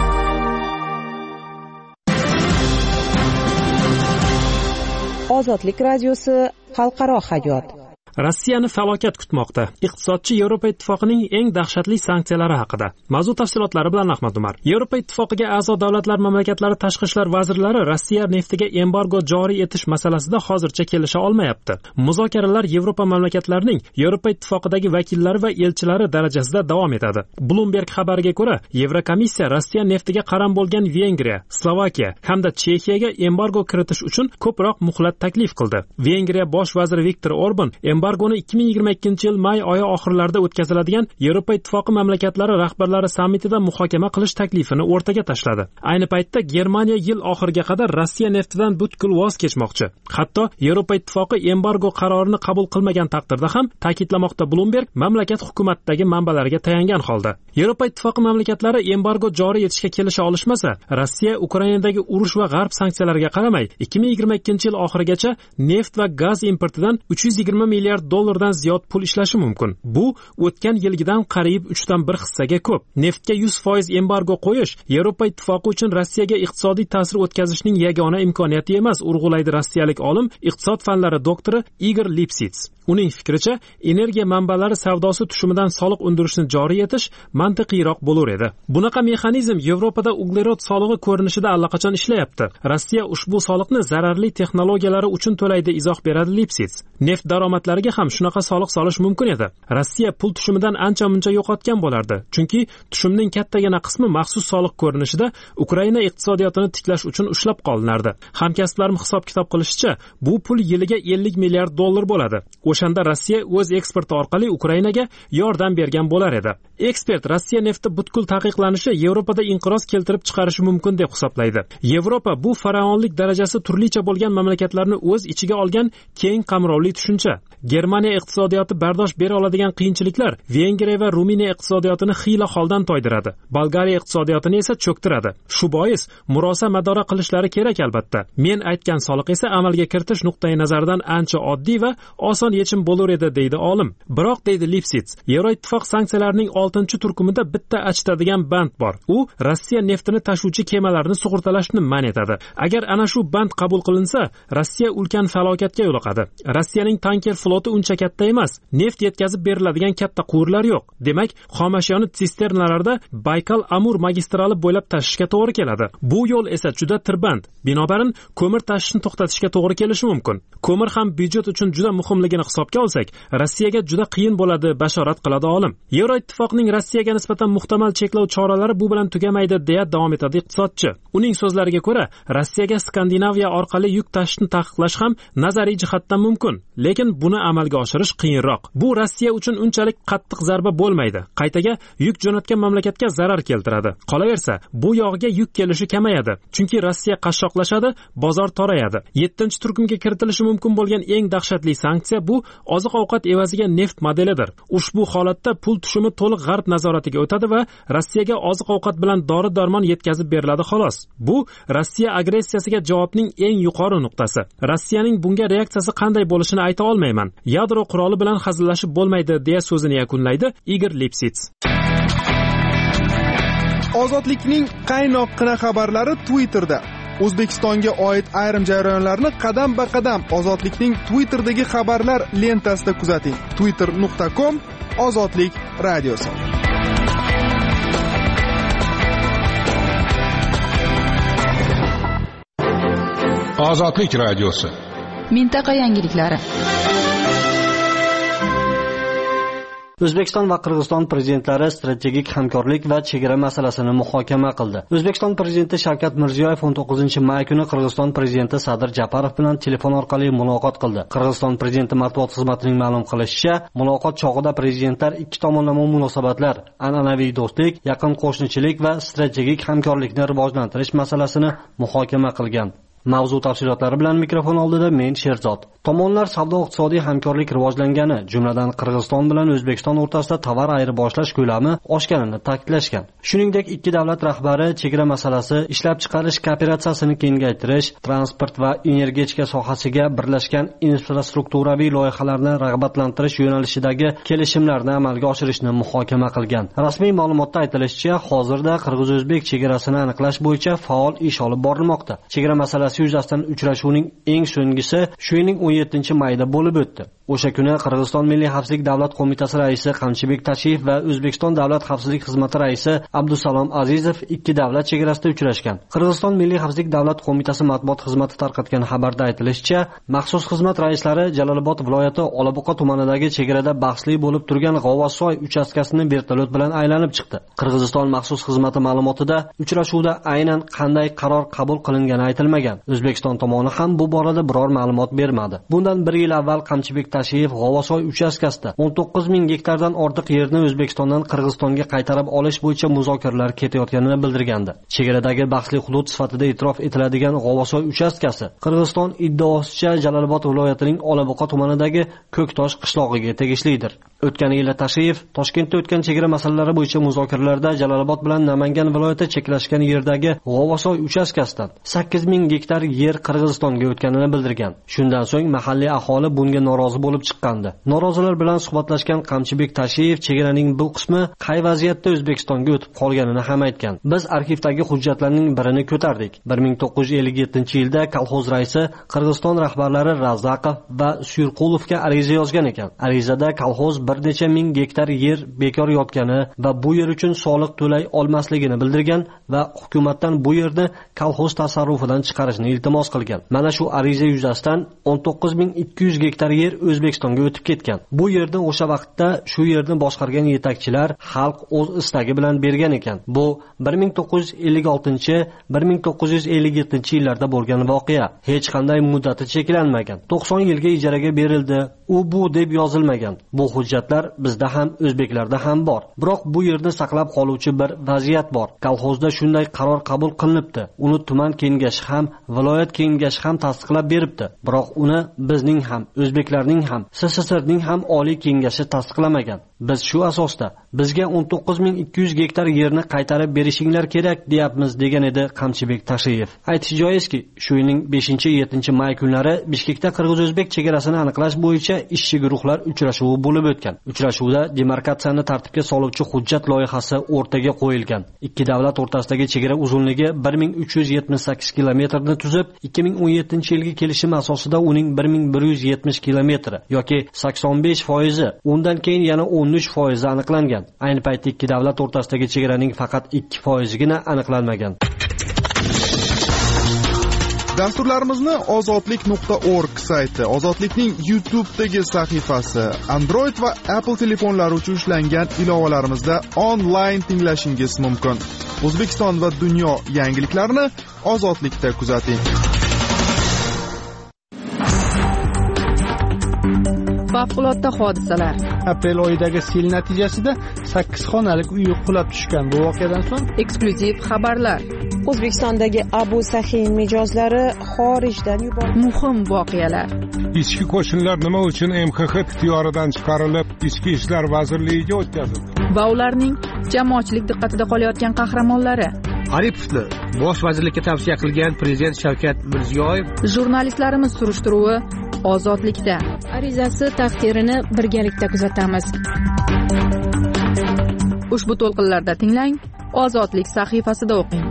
Ozodlik radiosi xalqaro hayot. Rossiyani falokat kutmoqda. Iqtisodchi Yevropa Ittifoqining eng dahshatli sanksiyalari haqida. Mavzu tafsilotlari bilan Ahmad Umar. Yevropa Ittifoqiga a'zo davlatlar mamlakatlari tashqi ishlar vazirlari Rossiya neftiga embargo joriy etish masalasida hozircha kelisha olmayapti. Muzokaralar Yevropa mamlakatlarining Yevropa Ittifoqidagi vakillari va elchilari darajasida davom etadi. Bloomberg xabariga ko'ra, Yevrokomissiya Rossiya neftiga qaram bo'lgan Vengriya, Slovakiya hamda Chexiyaga embargo kiritish uchun ko'proq muhlat taklif qildi. Vengriya bosh vaziri Viktor Orban embargoni ikki ming yigirma ikkinchi yil may oyi oxirlarida o'tkaziladigan Yevropa Ittifoqi mamlakatlari rahbarlari sammitida muhokama qilish taklifini o'rtaga tashladi. Ayni paytda Germaniya yil oxiriga qadar Rossiya neftidan butkul voz kechmoqchi. Hatto Yevropa Ittifoqi embargo qarorini qabul qilmagan taqdirda ham, ta'kidlamoqda Bloomberg mamlakat hukumatidagi manbalariga tayangan holda. Yevropa Ittifoqi mamlakatlari embargo joriy etishga kelisha olishmasa, Rossiya Ukrainadagi urush va g'arb sanksiyalariga qaramay ikki ming yigirma ikkinchi yil oxirigacha neft va gaz importidan uch yuz yigirma milliard dollardan ziyod pul ishlashi mumkin. Bu o'tgan yilgidan qariyb uchdan bir hissaga ko'p. Neftga yuz foiz embargo qo'yish Yevropa Ittifoqi uchun Rossiyaga iqtisodiy ta'sir o'tkazishning yagona imkoniyati emas, urg'ulaydi rossiyalik olim, iqtisod fanlari doktori Igor Lipsits. Uning fikricha, energiya manbalari savdosi tushumidan soliq undirishni joriy etish mantiqiyroq bo'lar edi. Bunaqa mexanizm Yevropada uglerod solig'i ko'rinishida allaqachon ishlayapti. Rossiya ushbu soliqni zararli texnologiyalari uchun to'laydi, izoh beradi Lipsits. Neft daromadlariga ham shunaqa soliq solish mumkin edi. Rossiya pul tushumidan ancha-muncha yo'qotgan bo'lardi, chunki tushumning kattagina qismi maxsus soliq ko'rinishida Ukraina iqtisodiyotini tiklash uchun ushlab qolinardi. Hamkasblarim hisob-kitob qilishicha, bu pul yiliga ellik milliard dollar bo'ladi. O'shanda Rossiya o'z eksporti orqali Ukrainaga yordam bergan bo'lar edi. Ekspert Rossiya nefti butkul taqiqlanishi Yevropada inqiroz keltirib chiqarishi mumkin deb hisoblaydi. Yevropa bu faraonlik darajasi turlicha bo'lgan mamlakatlarni o'z ichiga olgan keng qamrovli tushuncha. Germaniya iqtisodiyoti bardosh bera oladigan qiyinchiliklar Vengriya va Ruminiya iqtisodiyotini xiyla holdan toydiradi. Bolgariya iqtisodiyotini esa cho'ktiradi. Shu bois murosa madora qilishlari kerak albatta. Men aytgan soliq esa amalga kiritish nuqtai nazaridan ancha oddiy va oson yechim bo'lar edi, deydi olim. Biroq, deydi Lipsits, Yevroittifoq sanksiyalarining oltinchi turkumida bitta achitadigan band bor. U Rossiya neftini tashuvchi kemalarni sug'urtalashni man etadi. Agar ana shu band qabul qilinsa, Rossiya ulkan falokatga yo'liqadi. Rossiyaning tanker floti uncha katta emas. Neft yetkazib beriladigan katta quvurlar yo'q. Demak, xomashyoni sisternalarda Baykal-Amur magistrali bo'ylab tashishga to'g'ri keladi. Bu yo'l esa juda tirband. Binobarin, ko'mir tashishni to'xtatishga to'g'ri kelishi mumkin. Ko'mir ham byudjet uchun juda muhimligini hisobga olsak, Rossiyaga juda qiyin bo'ladi, bashorat qiladi olim. Yevroittifoqning Rossiyaga nisbatan muhtamal cheklov choralari bu bilan tugamaydi, deya davom etadi iqtisodchi. Uning so'zlariga ko'ra, Rossiyaga Skandinaviya orqali yuk tashishni taqiqlash ham nazariy jihatdan mumkin, lekin buni amalga oshirish qiyinroq. Bu Rossiya uchun unchalik qattiq zarba bo'lmaydi. Qaytaga yuk jo'natgan mamlakatga zarar keltiradi. Qolaversa, bu yog'iga yuk kelishi kamayadi, chunki Rossiya qashshoqlashadi, bozor torayadi. yettinchi turkumga kiritilishi mumkin bo'lgan eng dahshatli sanksiya bu oziq-ovqat evaziga neft modelidir. Ushbu holatda pul tushumi to'liq g'arb nazoratiga o'tadi va Rossiyaga oziq-ovqat bilan dori-darmon yetkazib beriladi xolos. Bu Rossiya agressiyasiga javobning eng yuqori nuqtasi. Rossiyaning bunga reaksiyasi qanday bo'lishini ayta olmayman. Yadro quroli bilan hazillashib bo'lmaydi, deya so'zini yakunlaydi Igor Lipsits. Ozodlikning qaynoqqina xabarlari Twitterda. O'zbekistonga oid ayrim jarayonlarni qadam-ba-qadam Ozodlikning Twitter'dagi xabarlar lentasida kuzating. twitter nuqta com Ozodlik radiosi. Ozodlik radiosi. Mintaqa yangiliklari. O'zbekiston va Qirg'iziston prezidentlari strategik hamkorlik va chegara masalasini muhokama qildi. O'zbekiston prezidenti Shavkat Mirziyoyev o'n to'qqizinchi may kuni Qirg'iziston prezidenti Sadir Japarov bilan telefon orqali muloqot qildi. Qirg'iziston prezidenti matbuot xizmatining ma'lum qilishicha, muloqot chog'ida prezidentlar ikki tomonlama munosabatlar, an'anaviy do'stlik, yaqin qo'shnichilik va strategik hamkorlikni rivojlantirish masalasini muhokama qilgan. Mavzu tafsilotlari bilan mikrofon oldida men Sherzod. Tomonlar savdo-iqtisodiy hamkorlik rivojlangani, jumladan Qirg'iziston bilan O'zbekiston o'rtasida tovar ayirboshlash ko'lami oshganini ta'kidlashgan. Shuningdek, ikki davlat rahbari chegara masalasi, ishlab chiqarish kooperatsiyasini kengaytirish, transport va energetika sohasiga birlashgan infrastrukturaviy loyihalarni rag'batlantirish yo'nalishidagi kelishimlarni amalga oshirishni muhokama qilgan. Rasmiy ma'lumotda aytilishicha, hozirda qirg'iz-o'zbek chegarasini aniqlash bo'yicha faol ish olib borilmoqda. Chegara masalasi yuzasidan uchrashuvning eng so'nggisi shu yilning o'n yettinchi mayda bo'lib o'tdi. O'sha kuni Qirg'iziston Milliy xavfsizlik davlat qo'mitasi raisi Qamchibek Tashiyev va O'zbekiston davlat xavfsizlik xizmati raisi Abdusalom Azizov ikki davlat chegarasida uchrashgan. Qirg'iziston Milliy xavfsizlik davlat qo'mitasi matbuot xizmati tarqatgan xabarda aytilishicha, maxsus xizmat raislari Jalolobod viloyati Olabuqa tumanidagi chegarada bahsli bo'lib turgan G'ovasoy uchastkasini vertolyot bilan aylanib chiqdi. Qirg'iziston maxsus xizmati ma'lumotida uchrashuvda aynan qanday qaror qabul qilingani aytilmagan. O'zbekiston tomoni ham bu borada biror ma'lumot bermadi. Bundan bir yil avval Qamchibek Tashiyev G'ovasoy uchastkasida o'n to'qqiz ming gektardan ortiq yerni O'zbekistondan Qirg'izistonga qaytarib olish bo'yicha muzokaralar ketayotganini bildirgandi. Chegaradagi bahsli hudud sifatida e'tirof etiladigan G'ovasoy uchastkasi Qirg'iziston iddaosicha Jalolobod viloyatining Olabuqa tumanidagi Ko'ktosh qishlog'iga tegishlidir. O'tgan yil Tashiyev Toshkentda o'tgan chegara masalalari bo'yicha muzokaralarda Jalolobod bilan Namangan viloyati cheklashgan yerdagi G'ovasoy uchastkasidan sakkiz ming gektar yer Qirg'izistonga o'tganini bildirgan. Shundan so'ng mahalliy aholi bunga norozi bo'lib chiqqandi. Norozilar bilan suhbatlashgan Qamchibek Tashiyev chegaraning bu qismi qay vaziyatda O'zbekistonga o'tib qolganini ham aytgan. Biz arxivdagi hujjatlarning birini ko'tardik. bir ming to'qqiz yuz ellik yettinchi yilda kolxoz raisi Qirg'iziston rahbarlari Razaqov va Suyurqulovga ariza yozgan ekan. Arizada kolxoz bir necha ming gektar yer bekor yotgani va bu yer uchun soliq to'lay olmasligini bildirgan va hukumatdan bu yerni kolxoz tasarrufidan chiqarishni iltimos qilgan. Mana shu ariza yuzasidan o'n to'qqiz ming ikki yuz gektar yer O'zbekistonga o'tib ketgan. Bu yerni o'sha vaqtda shu yerni boshqargan yetakchilar xalq o'z istagi bilan bergan ekan. Bu bir ming to'qqiz yuz ellik oltinchi - bir ming to'qqiz yuz ellik yettinchi yillarda bo'lgan voqea. Hech qanday muddati cheklanmagan. to'qson yilga ijaraga berildi. U bu deb yozilmagan. Bu hujjatlar bizda ham, o'zbeklarda ham bor. Biroq bu yerni saqlab qoluvchi bir vaziyat bor. Kolxozda shunday qaror qabul qilinibdi. Uni tuman kengashi ham, viloyat kengashi ham tasdiqlab beribdi. Biroq uni bizning ham, o'zbeklarning ham, S S S Rning ham oliy kengashi tasdiqlamagan. Biz shu asosda bizga o'n to'qqiz ming ikki yuz gektar yerni qaytarib berishinglar kerak deyapmiz, degan edi Qamchibek Tashiyev. Aytish joizki, shu yilning beshinchi - yettinchi may kunlari Bishkekda qirg'iz-o'zbek chegarasini aniqlash bo'yicha ishchi guruhlar uchrashuvi bo'lib o'tgan. Uchrashuvda demarkatsiyani tartibga soluvchi hujjat loyihasi o'rtaga qo'yilgan. Ikki davlat o'rtasidagi chegara uzunligi bir ming uch yuz yetmish sakkiz kilometrni tuzib, ikki ming o'n yettinchi yilgi kelishim asosida uning bir ming bir yuz yetmish kilometri yoki sakson besh foizi, undan keyin yana o'n uch foizi aniqlangan. Ayni paytda ikki davlat o'rtasidagi chegaraning faqat ikki foizigina aniqlanmagan. Dasturlarimizni ozodlik nuqta org sayti, Ozodlikning YouTube'dagi sahifasi, Android va Apple telefonlari uchun ishlangan ilovalarimizda onlayn tinglashingiz mumkin. O'zbekiston va dunyo yangiliklarini Ozodlikda kuzating. Favqulodda hodisalar. Aprel oyidagi sel natijasida sakkiz xonalik uy qulab tushgan. Bu voqeadan so'ng eksklyuziv xabarlar. O'zbekistondagi Abu Sahin mijozlari xorijdan yuborildi. Muhim voqealar. Ichki qo'shinlar nima uchun M X X ixtiyoridan chiqarilib, Ichki ishlar vazirligiga o'tkazildi? Va ularning jamoatchilik diqqatida qolayotgan qahramonlari. Aripovni bosh vazirlikka tavsiya qilgan prezident Shavkat Mirziyoyev. Jurnalistlarimiz surishtiruvi Ozodlikda. Arizasi taqdirini birgalikda kuzatamiz. Ushbu to'lqinlarda tinglang, Ozodlik sahifasida o'qing.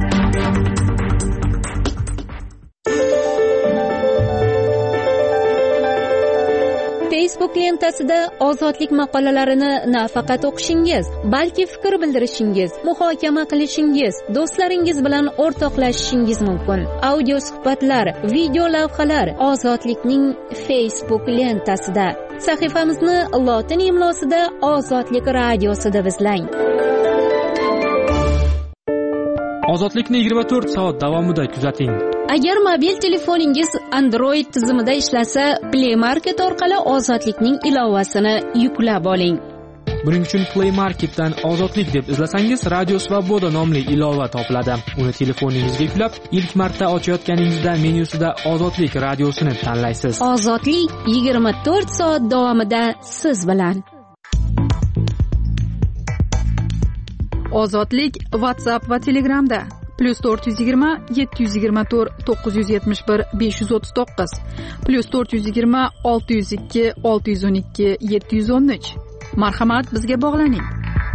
Facebook lentasida Ozodlik maqolalarini nafaqat o'qishingiz, balki fikr bildirishingiz, muhokama qilishingiz, do'stlaringiz bilan o'rtoqlashishingiz mumkin. Audio suhbatlar, video lavhalar Ozodlikning Facebook lentasida. Sahifamizni lotin imlosida Ozodlik radiosida izlang. Ozodlikni yigirma to'rt soat davomida kuzating. Agar mobil telefoningiz Android tizimida ishlasa, Play Market orqali Ozodlikning ilovasini yuklab oling. Buning uchun Play Marketdan Ozodlik deb izlasangiz, Radio Svoboda nomli ilova topiladi. Uni telefoningizga yuklab, ilk marta ochayotganingizda menyusida Ozodlik radiosini tanlaysiz. Ozodlik yigirma to'rt soat davomida siz bilan. Ozodlik WhatsApp va Telegramda plus to'rt yuz yigirma yetti yuz yigirma to'rt to'qqiz yuz yetmish bir besh yuz o'ttiz to'qqiz plus to'rt yuz yigirma olti yuz ikki olti yuz o'n ikki yetti yuz o'n uch. Marhamat, bizga bog'laning.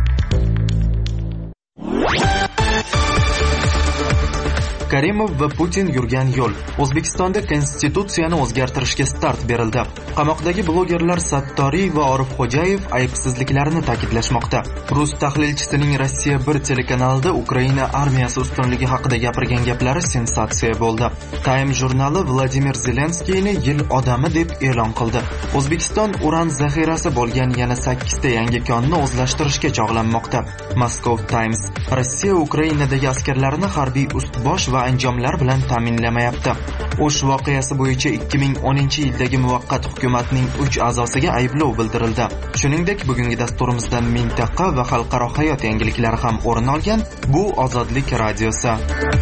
Karimov va Putin yurgan yo'l. O'zbekistonda konstitutsiyani o'zgartirishga start berildi. Qamoqdagi blogerlar Sattoriy va Orifxo'jayev aybsizliklarini ta'kidlashmoqda. Rus tahlilchisining Rossiya bir telekanalida Ukraina armiyasi ustunligi haqida gapirgan gaplari sensatsiya bo'ldi. Time jurnali Vladimir Zelenskiyni yil odami deb e'lon qildi. O'zbekiston uran zaxirasi bo'lgan yana sakkizta yangi konni o'zlashtirishga chog'lanmoqda. Moscow Times: Rossiya Ukrainadagi askarlarini harbiy ustbosh va anjomlar bilan ta'minlamayapti. O'sh voqeasi bo'yicha ikki ming o'ninchi yildagi muvaqqat hukumatning uch a'zosiga ayblov bildirildi. Shuningdek, bugungi dasturimizdan mintaqa va xalqaro hayot yangiliklari ham o'rin olgan. Bu Ozodlik radiosi.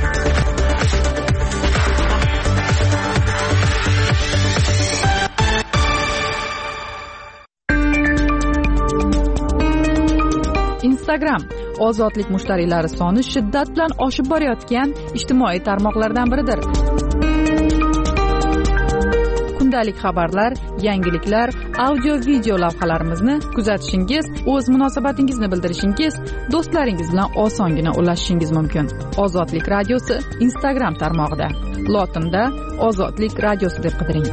Instagram Ozodlik mushtariylari soni shiddat bilan oshib borayotgan ijtimoiy tarmoqlardan biridir. Kundalik xabarlar, yangiliklar, audio-video lavhalarimizni kuzatishingiz, o'z munosabatingizni bildirishingiz, do'stlaringiz bilan osongina ulashishingiz mumkin. Ozodlik radiosi Instagram tarmog'ida. Lotinda Ozodlik radiosi deb qidiring.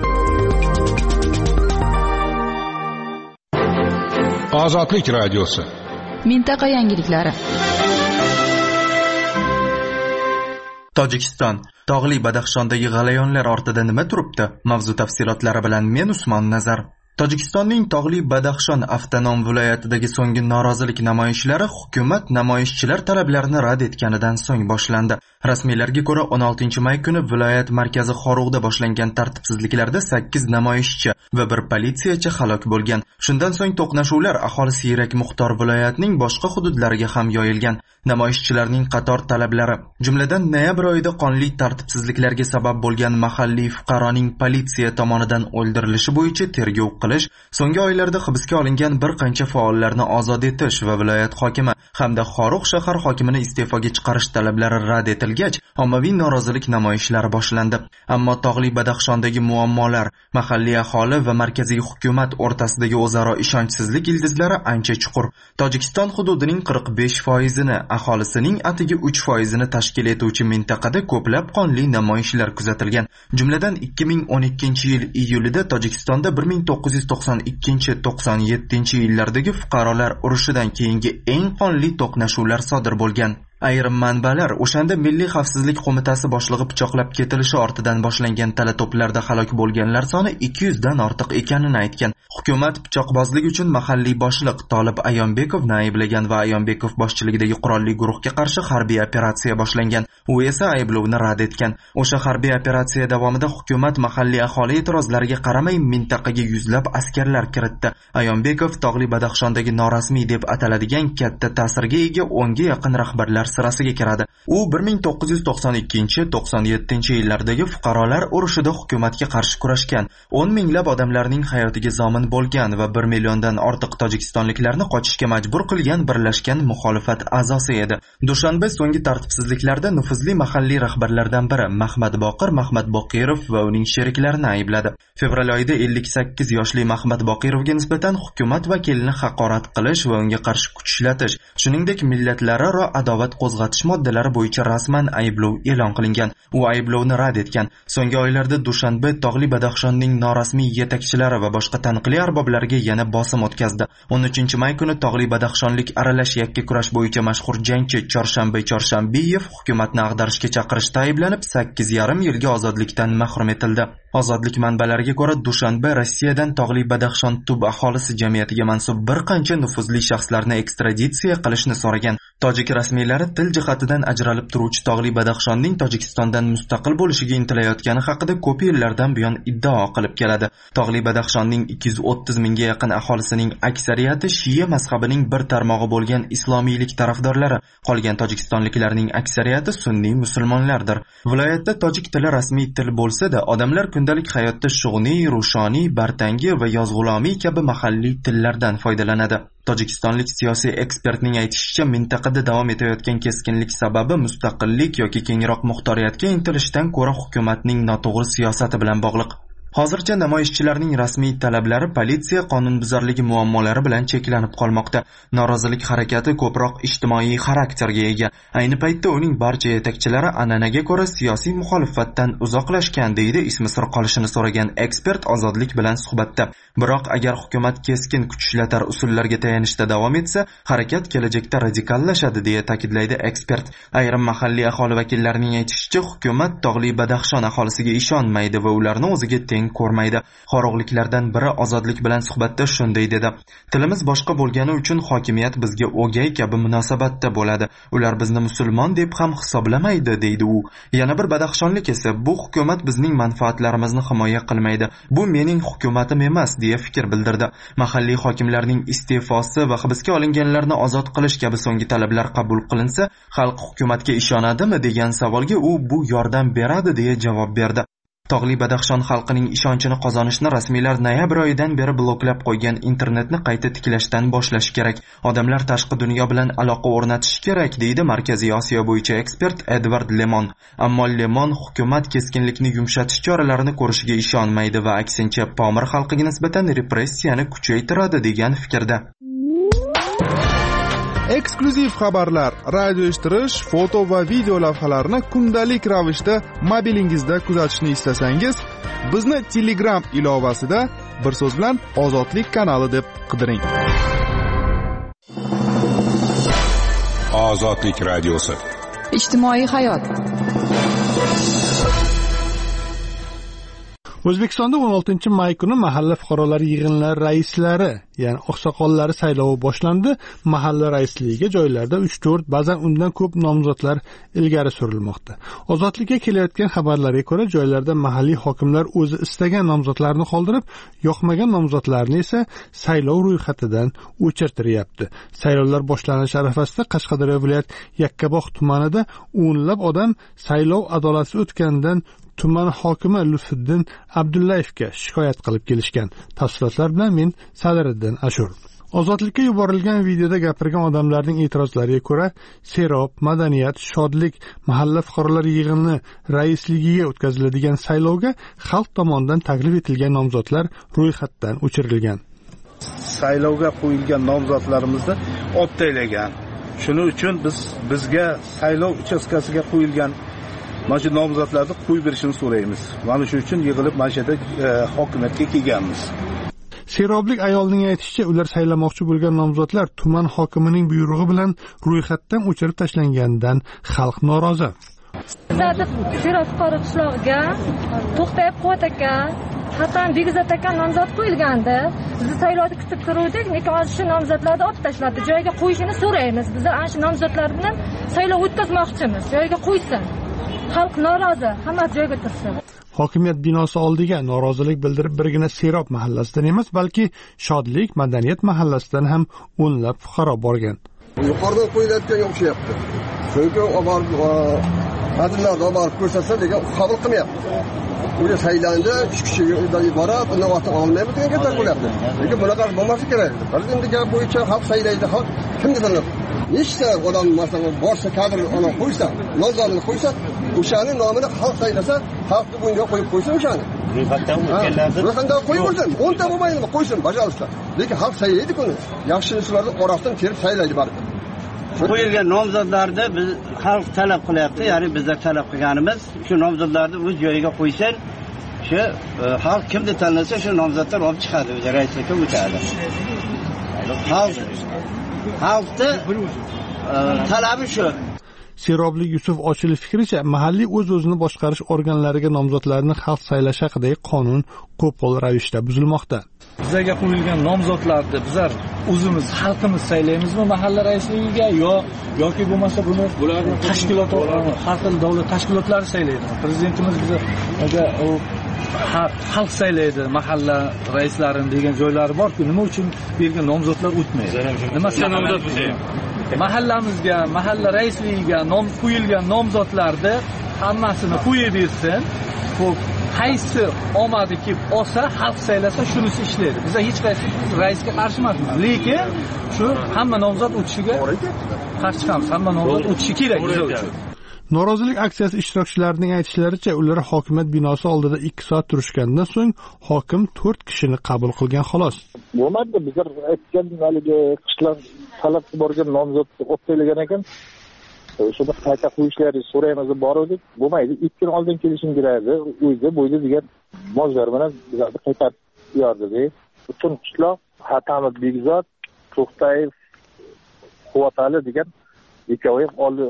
Ozodlik radiosi. Mintaqa yangiliklari. Tojikiston. Tog'li Badaxshondagi g'alayonlar ortida nima turibdi? Mavzu tafsilotlari bilan men Usmon Nazar. Tojikistonning Tog'li Badaxshon avtonom viloyatidagi so'nggi norozilik namoyishlari hukumat namoyishchilar talablarini rad etganidan so'ng boshlandi. Rasmiylarga ko'ra o'n oltinchi may kuni viloyat markazi Xorug'da boshlangan tartibsizliklarda sakkiz namoyishchi va bir politsiyachi halok bo'lgan. Shundan so'ng to'qnashuvlar aholi Siyrak Muxtor viloyatining boshqa hududlariga ham yoyilgan. Namoyishchilarning qator talablari, jumladan noyabr oyida qonli tartibsizliklarga sabab bo'lgan mahalliy fuqaroning politsiya tomonidan o'ldirilishi bo'yicha tergov qilish, so'nggi oylarda hibsga olingan bir qancha faollarni ozod etish va viloyat hokimi hamda Xorug' shahar hokimini iste'foga chiqarish talablari rad etilgach, ommaviy norozilik namoyishlari boshlandi. Ammo Tog'li Badaxshondagi muammolar, mahalliy aholi va markaziy hukumat o'rtasidagi o'zaro ishonchsizlik ildizlari ancha chuqur. Tojikiston hududining qirq besh foizini, aholisining atigi uch foizini tashkil etuvchi mintaqada ko'plab qonli namoyishlar kuzatilgan. Jumladan ikki ming o'n ikkinchi yil iyulida Tojikistonda bir ming to'qqiz yuz to'qson ikkinchi to'qson yettinchi yillardagi fuqarolar urushidan keyingi eng qonli to'qnashuvlar sodir bo'lgan. Ayrim manbalar o'shanda Milliy xavfsizlik qo'mitasi boshlig'i pichoqlab ketilishi ortidan boshlangan talato'plarda halok bo'lganlar soni ikki yuz dan ortiq ekanini aytgan. Hukumat pichoqbozlik uchun mahalliy boshliq Tolib Ayonbekovni ayblagan va Ayonbekov boshchiligidagi qurolli guruhga qarshi harbiy operatsiya boshlangan. U esa ayblovni rad etgan. O'sha harbiy operatsiya davomida hukumat mahalliy aholi e'tirozlariga qaramay mintaqaga yuzlab askarlar kiritdi. Ayonbekov Tog'li Badaxshondagi norasmiy deb ataladigan katta ta'sirga ega o'nga yaqin rahbarlar sirasiga kiradi. U bir ming to'qqiz yuz to'qson ikkinchi to'qson yettinchi yillardagi fuqarolar urushida hukumatga qarshi kurashgan, o'n minglab odamlarning hayotiga zomin bo'lgan va bir milliondan ortiq tojikistonliklarni qochishga majbur qilgan birlashgan muxolifat a'zosi edi. Dushanbe so'nggi tartibsizliklarda nufuzli mahalliy rahbarlardan biri Mahmad Boqir Mahmad Boqirov va uning sheriklarini aybladi. Fevral oyida ellik sakkiz yoshli Mahmad Boqirovga nisbatan hukumat vakilini haqorat qilish va unga qarshi kuch ishlatish, shuningdek millatlararo adovat qo'zg'atish moddalari bo'yicha rasman ayblov e'lon qilingan. U ayblovni rad etgan. So'nggi oylarda Dushanbe Tog'li Badaxshonning norasmiy yetakchilari va boshqa taniqli arboblariga yana bosim o'tkazdi. o'n uchinchi may kuni Tog'li Badaxshonlik aralash yakka kurash bo'yicha mashhur jangchi Chorshanbe Chorshambiyev hukumatni ag'darishga chaqirishda ayblanib sakkiz yarim yilga ozodlikdan mahrum etildi. Ozodlik manbalariga ko'ra, Dushanbe Rossiyadan Tog'li Badaxshon tub aholisi jamiyatiga mansub bir qancha nufuzli shaxslarni ekstraditsiya qilishni so'ragan. Tojik rasmiylari til jihatidan ajralib turuvchi Tog'li Badaxshonning Tojikistondan mustaqil bo'lishiga intilayotgani haqida ko'p yillardan buyon iddao qilib keladi. Tog'li Badaxshonning ikki yuz o'ttiz mingga yaqin aholisining aksariyati Shiya mazhabining bir tarmog'i bo'lgan islomiylik tarafdorlari, qolgan tojikistonliklarning aksariyati sunniy musulmonlardir. Viloyatda tojik tili rasmiy til bo'lsa-da, odamlar kundalik hayotda shug'niy, rushoniy, bartangi va yozg'ulomiy kabi mahalliy tillardan foydalanadi. Tojikistonlik siyosiy ekspertning aytishicha, mintaqada davom etayotgan keskinlik sababi mustaqillik yoki kengroq muxtoriyatga intilishdan ko'ra hukumatning noto'g'ri siyosati bilan bog'liq. Hozircha namoyishchilarning rasmiy talablari politsiya qonunbuzarligi muammolari bilan cheklanib qolmoqda. Norozilik harakati ko'proq ijtimoiy xarakterga ega. Ayni paytda uning barcha yetakchilari an'anaga ko'ra siyosiy muxolifatdan uzoqlashgan, deydi ismi sir qolishini so'ragan ekspert Ozodlik bilan suhbatda. Biroq agar hukumat keskin kuch ishlatar usullarga tayanishda davom etsa, harakat kelajakda radikallashadi, deya ta'kidlaydi ekspert. Ayrim mahalliy aholi vakillarining aytishicha, hukumat Tog'li Badaxshon aholisiga ishonmaydi va ularni o'ziga teng ko'rmaydi. Xorog'liklardan biri Ozodlik bilan suhbatda shunday dedi: "Tilimiz boshqa bo'lgani uchun hokimiyat bizga o'gay kabi munosabatda bo'ladi. Ular bizni musulmon deb ham hisoblamaydi", deydi u. Yana bir badaxshonlik esa "Bu hukumat bizning manfaatlarimizni himoya qilmaydi. Bu mening hukumatim emas", deya fikr bildirdi. Mahalliy hokimlarning iste'fosi va hibsga olinganlarni ozod qilish kabi so'nggi talablar qabul qilinsa, xalq hukumatga ishonadimi degan savolga u "Bu yordam beradi", deya javob berdi. Tog'li Badaxshon xalqining ishonchini qozonishni rasmiylar noyabr oyidan beri bloklab qo'ygan internetni qayta tiklashdan boshlash kerak. Odamlar tashqi dunyo bilan aloqa o'rnatish kerak, deydi Markaziy Osiyo bo'yicha ekspert Edward Lemon. Ammo Lemon hukumat keskinlikni yumshatish choralarini ko'rishiga ishonmaydi va aksincha Pomir xalqiga nisbatan repressiyani kuchaytiradi degan fikrda. Eksklyuziv xabarlar, radio eshittirish, foto va video lavhalarni kundalik ravishda mobilingizda kuzatishni istasangiz, bizni Telegram ilovasida bir so'z bilan Ozodlik kanali deb qidiring. Ozodlik radiosi. Ijtimoiy hayot. O'zbekistonda o'n oltinchi may kuni mahalla fuqarolari yig'inlari raislari, ya'ni oqsoqollari saylovi boshlandi. Mahalla raisligiga joylarda uch to'rt, ba'zan undan ko'p nomzodlar ilgari surilmoqda. Ozodlikka kelayotgan xabarlarga ko'ra, joylarda mahalliy hokimlar o'zi istagan nomzodlarni qoldirib, yoqmagan nomzodlarni esa saylov ro'yxatidan o'chirtiryapti. Saylovlar boshlanish arafasida Qashqadaryo viloyat Yakkabog' tumanida o'nlab odam saylov adolatsiz o'tganidan tuman hokimi Lutfiddin Abdullayevga shikoyat qilib kelishgan. Tafsilotlar bilan men Sadiriddin Ashur. Ozodlikka yuborilgan videoda gapirgan odamlarning e'tirozlariga ko'ra, Serob, Madaniyat, Shodlik mahalla fuqarolar yig'ini raisligiga o'tkaziladigan saylovga xalq tomonidan taklif etilgan nomzodlar ro'yxatdan o'chirilgan. Saylovga qo'yilgan nomzodlarimizni olib tashlagan. Shuning uchun biz bizga saylov uchastkasiga qo'yilgan mana shu nomzodlarni qo'yib berishini so'raymiz. Mana shu uchun yig'ilib mana shu yerda hokimiyatga kelganmiz. Seroblik ayolning aytishicha, ular saylamoqchi bo'lgan nomzodlar tuman hokimining buyrug'i bilan ro'yxatdan o'chirib tashlanganidan xalq norozi. Bizda Serob fuqaro qishlog'iga To'xtayev Quvvat aka, Hasan Begzat aka nomzod qo'yilgandi. Biz saylovni kutib turuvdik, lekin shu nomzodlarni olib tashladi. Joyiga qo'yishini so'raymiz. Biz ana shu nomzodlar bilan saylov o'tkazmoqchimiz. Joyiga qo'ysin. Xalq norozi, hamma joyga tursin. Hokimiyat binosi oldiga norozilik bildirib birgina Serob mahallasidan emas, balki Shodlik, Madaniyat mahallasidan ham o'nlab fuqaro borgan. Yuqoridan qo'yilayotganga o'xshayapti. Chunki oborib adillarni oborib ko'rsatsa degan qabul qilmayapti. Ular saylandi, uch kishiga iborat, uni oti olmaydi degan gaplar bo'lyapti. Lekin bunaqa bo'lmasa kerak. Prezident gap bo'yicha xalq saylaydi, xalq kimni tanlab? Nechta odam masalan boshqa kadr ona qo'ysa, nomzodini qo'ysa, o'shaning nomini xalq saylasa, xalqni bunga qo'yib qo'ysin o'shani. Ro'yxatdan o'tganlarni ro'yxatdan qo'yib qo'ysin. o'nta bo'lmaydimi? Qo'ysin, bajarishlar. Lekin xalq saylaydi buni. Yaxshi insonlarni orasidan terib saylaydi baribir. Qo'yilgan nomzodlarni biz xalq talab qilyapti, ya'ni bizlar talab qilganimiz shu nomzodlarni o'z joyiga qo'ysin. Shu xalq kimni tanlasa shu nomzodlar olib chiqadi, o'zi raislikka o'tadi. Xalq xalqni talabi shu. Seroblik Yusuf Ochilov fikricha, mahalliy o'z-o'zini boshqarish organlariga nomzodlarni xalq saylash haqidagi qonun qo'pol ravishda buzilmoqda. Bizga qo'yilgan nomzodlarni bizlar o'zimiz xalqimiz saylaymizmi mahalla raisligiga yo yoki bo'lmasa buni bularning tashkilot har xil davlat tashkilotlari saylaydi. Prezidentimiz bizga u xalq saylaydi mahalla raislarini degan joylari bor-ku, nima uchun bergan nomzodlar o'tmaydi? Nima nomzod mahallamizga, mahalla raisligiga nom qo'yilgan nomzodlarni hammasini qo'yib bersin. Xo'p, qaysi omadi kelib olsa, xalq saylasa shunisi ishlaydi. Biz hech qaysi raisga qarshi emasmiz, lekin shu hamma nomzod o'tishiga qarshi chiqamiz. Hamma nomzod o'tishi kerak biz uchun. Norozilik aksiyasi ishtirokchilarining aytishlaricha, ular hokimiyat binosi oldida ikki soat turishgandan so'ng hokim to'rt kishini qabul qilgan xolos. Bo'lmadi, bizlar aytgan haligi qishloq talab borgan nomzod o'taylagan ekan. Shuni qayta qo'yishlari so'raymiz bor edik. Bo'lmaydi, ikki kun oldin kelishim kerak. O'zi bo'yda degan mojlar bilan bizlarni qaytarib yordi. Butun qishloq Hatamid Begzod, To'xtayev, Quvvatali degan ikkovi oldi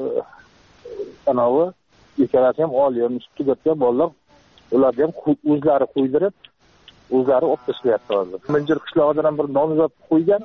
anavi ikkalasi ham oliy institutga bolalar, ularni ham o'zlari qo'ydirib, o'zlari olib tashlayapti hozir. Minjir qishlog'idan ham bir nomzod qo'ygan.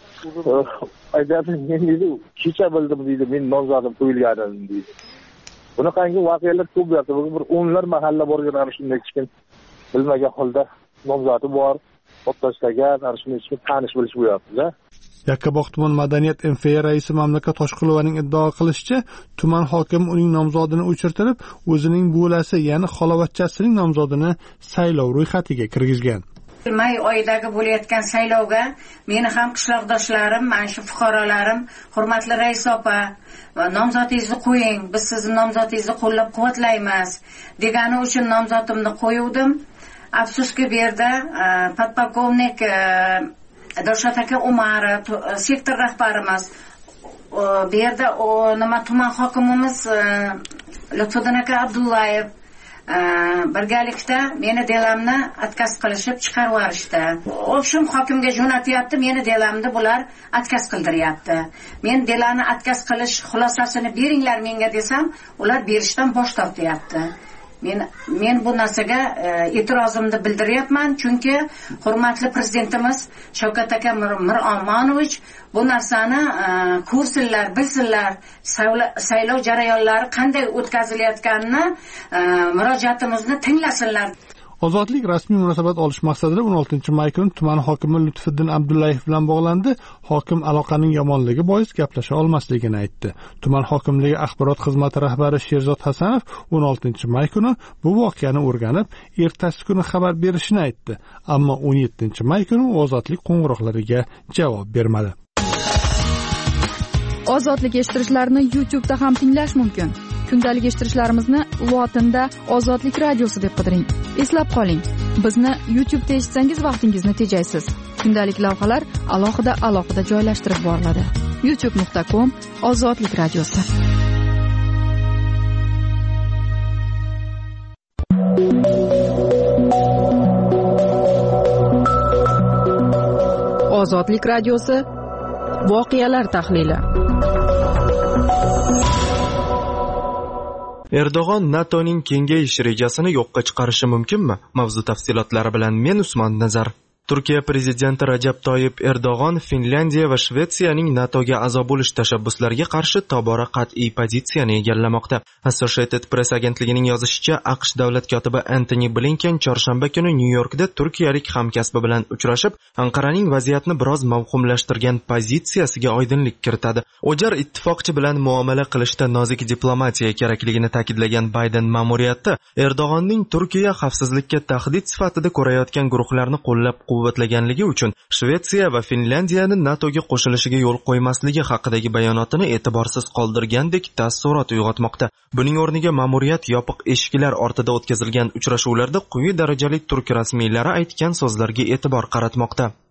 Aytadi, men deydi, kecha bildim deydi, men nomzodim qo'yilganini deydi. Bunaqangi voqealar ko'p bo'lyapti. Bir o'nlar mahalla borgan ana shunday kichkin bilmagan holda nomzodi bor, olib tashlagan, ana shunday kichkin tanish bilish bo'lyapti-da. Yakkabog' tuman madaniyat M F A raisi Mamlakat Toshqulovaning iddao qilishicha, tuman hokimi uning nomzodini o'chirtirib, o'zining bo'lasi, ya'ni xolavachchasining nomzodini saylov ro'yxatiga kirgizgan. May oyidagi bo'layotgan saylovga meni ham qishloqdoshlarim, mana shu fuqarolarim, hurmatli rais opa, nomzodingizni qo'ying, biz sizni nomzodingizni qo'llab-quvvatlaymiz degani uchun nomzodimni qo'yuvdim. Afsuski bu yerda podpolkovnik Dilshod aka Umarov, sektor rahbarimiz, bu yerda nima tuman hokimimiz Lutfiddin aka Abdullayev birgalikda meni delamni atkaz qilishib chiqarib yuborishdi. O'shum hokimga jo'natyapti, meni delamni bular atkaz qildiryapti. Men delani atkaz qilish xulosasini beringlar menga desam, ular berishdan bosh tortyapti. Men men bu narsaga e'tirozimni bildiryapman, chunki hurmatli prezidentimiz Shavkat aka Miromonovich bu narsani ko'rsinlar, bilsinlar, saylov jarayonlari qanday o'tkazilayotganini, murojaatimizni tinglasinlar. Ozodlik rasmiy munosabat olish maqsadida o'n oltinchi may kuni tuman hokimi Lutfiddin Abdullayev bilan bog'landi. Hokim aloqaning yomonligi bois gaplasha olmasligini aytdi. Tuman hokimligi axborot xizmati rahbari Sherzod Hasanov o'n oltinchi may kuni bu voqeani o'rganib, ertasi kuni xabar berishini aytdi. Ammo o'n yettinchi may kuni ozodlik qo'ng'iroqlariga javob bermadi. Ozodlik eshittirishlarni YouTube da ham tinglash mumkin. Kundalik eshittirishlarimizni lotinda Ozodlik radiosi deb qidiring. Eslab qoling, bizni YouTube da eshitsangiz vaqtingizni tejaysiz. Kundalik lavhalar alohida alohida joylashtirib boriladi. youtube nuqta com Ozodlik radiosi. Ozodlik radiosi voqealar tahlili. Erdo'g'on NATOning kengayish rejasini yo'qqa chiqarishi mumkinmi? Mavzu tafsilotlari bilan men Usmon Nazar. Turkiya prezidenti Rajab Toyyib Erdo'g'on Finlyandiya va Shvetsiyaning NATOga a'zo bo'lish tashabbuslariga qarshi tobora qat'iy pozitsiyani egallamoqda. Associated Press agentligining yozishicha, AQSh davlat kotibi Antony Blinken chorshanba kuni Nyu-Yorkda turkiyalik hamkasbi bilan uchrashib, Anqaraning vaziyatni biroz mavhumlashtirgan pozitsiyasiga oydinlik kiritadi. O'jar ittifoqchi bilan muomala qilishda nozik diplomatiya kerakligini ta'kidlagan Bayden ma'muriyati Erdo'g'onning Turkiya xavfsizlikka tahdid sifatida ko'rayotgan guruhlarni qo'llab quvvatlaganligi uchun Shvetsiya va Finlyandiyani NATOga qo'shilishiga yo'l qo'ymasligi haqidagi bayonotini e'tiborsiz qoldirgandek taassurot uyg'otmoqda. Buning o'rniga ma'muriyat yopiq eshiklar ortida o'tkazilgan uchrashuvlarda quyi darajali turk rasmiylari aytgan so'zlarga e'tibor qaratmoqda.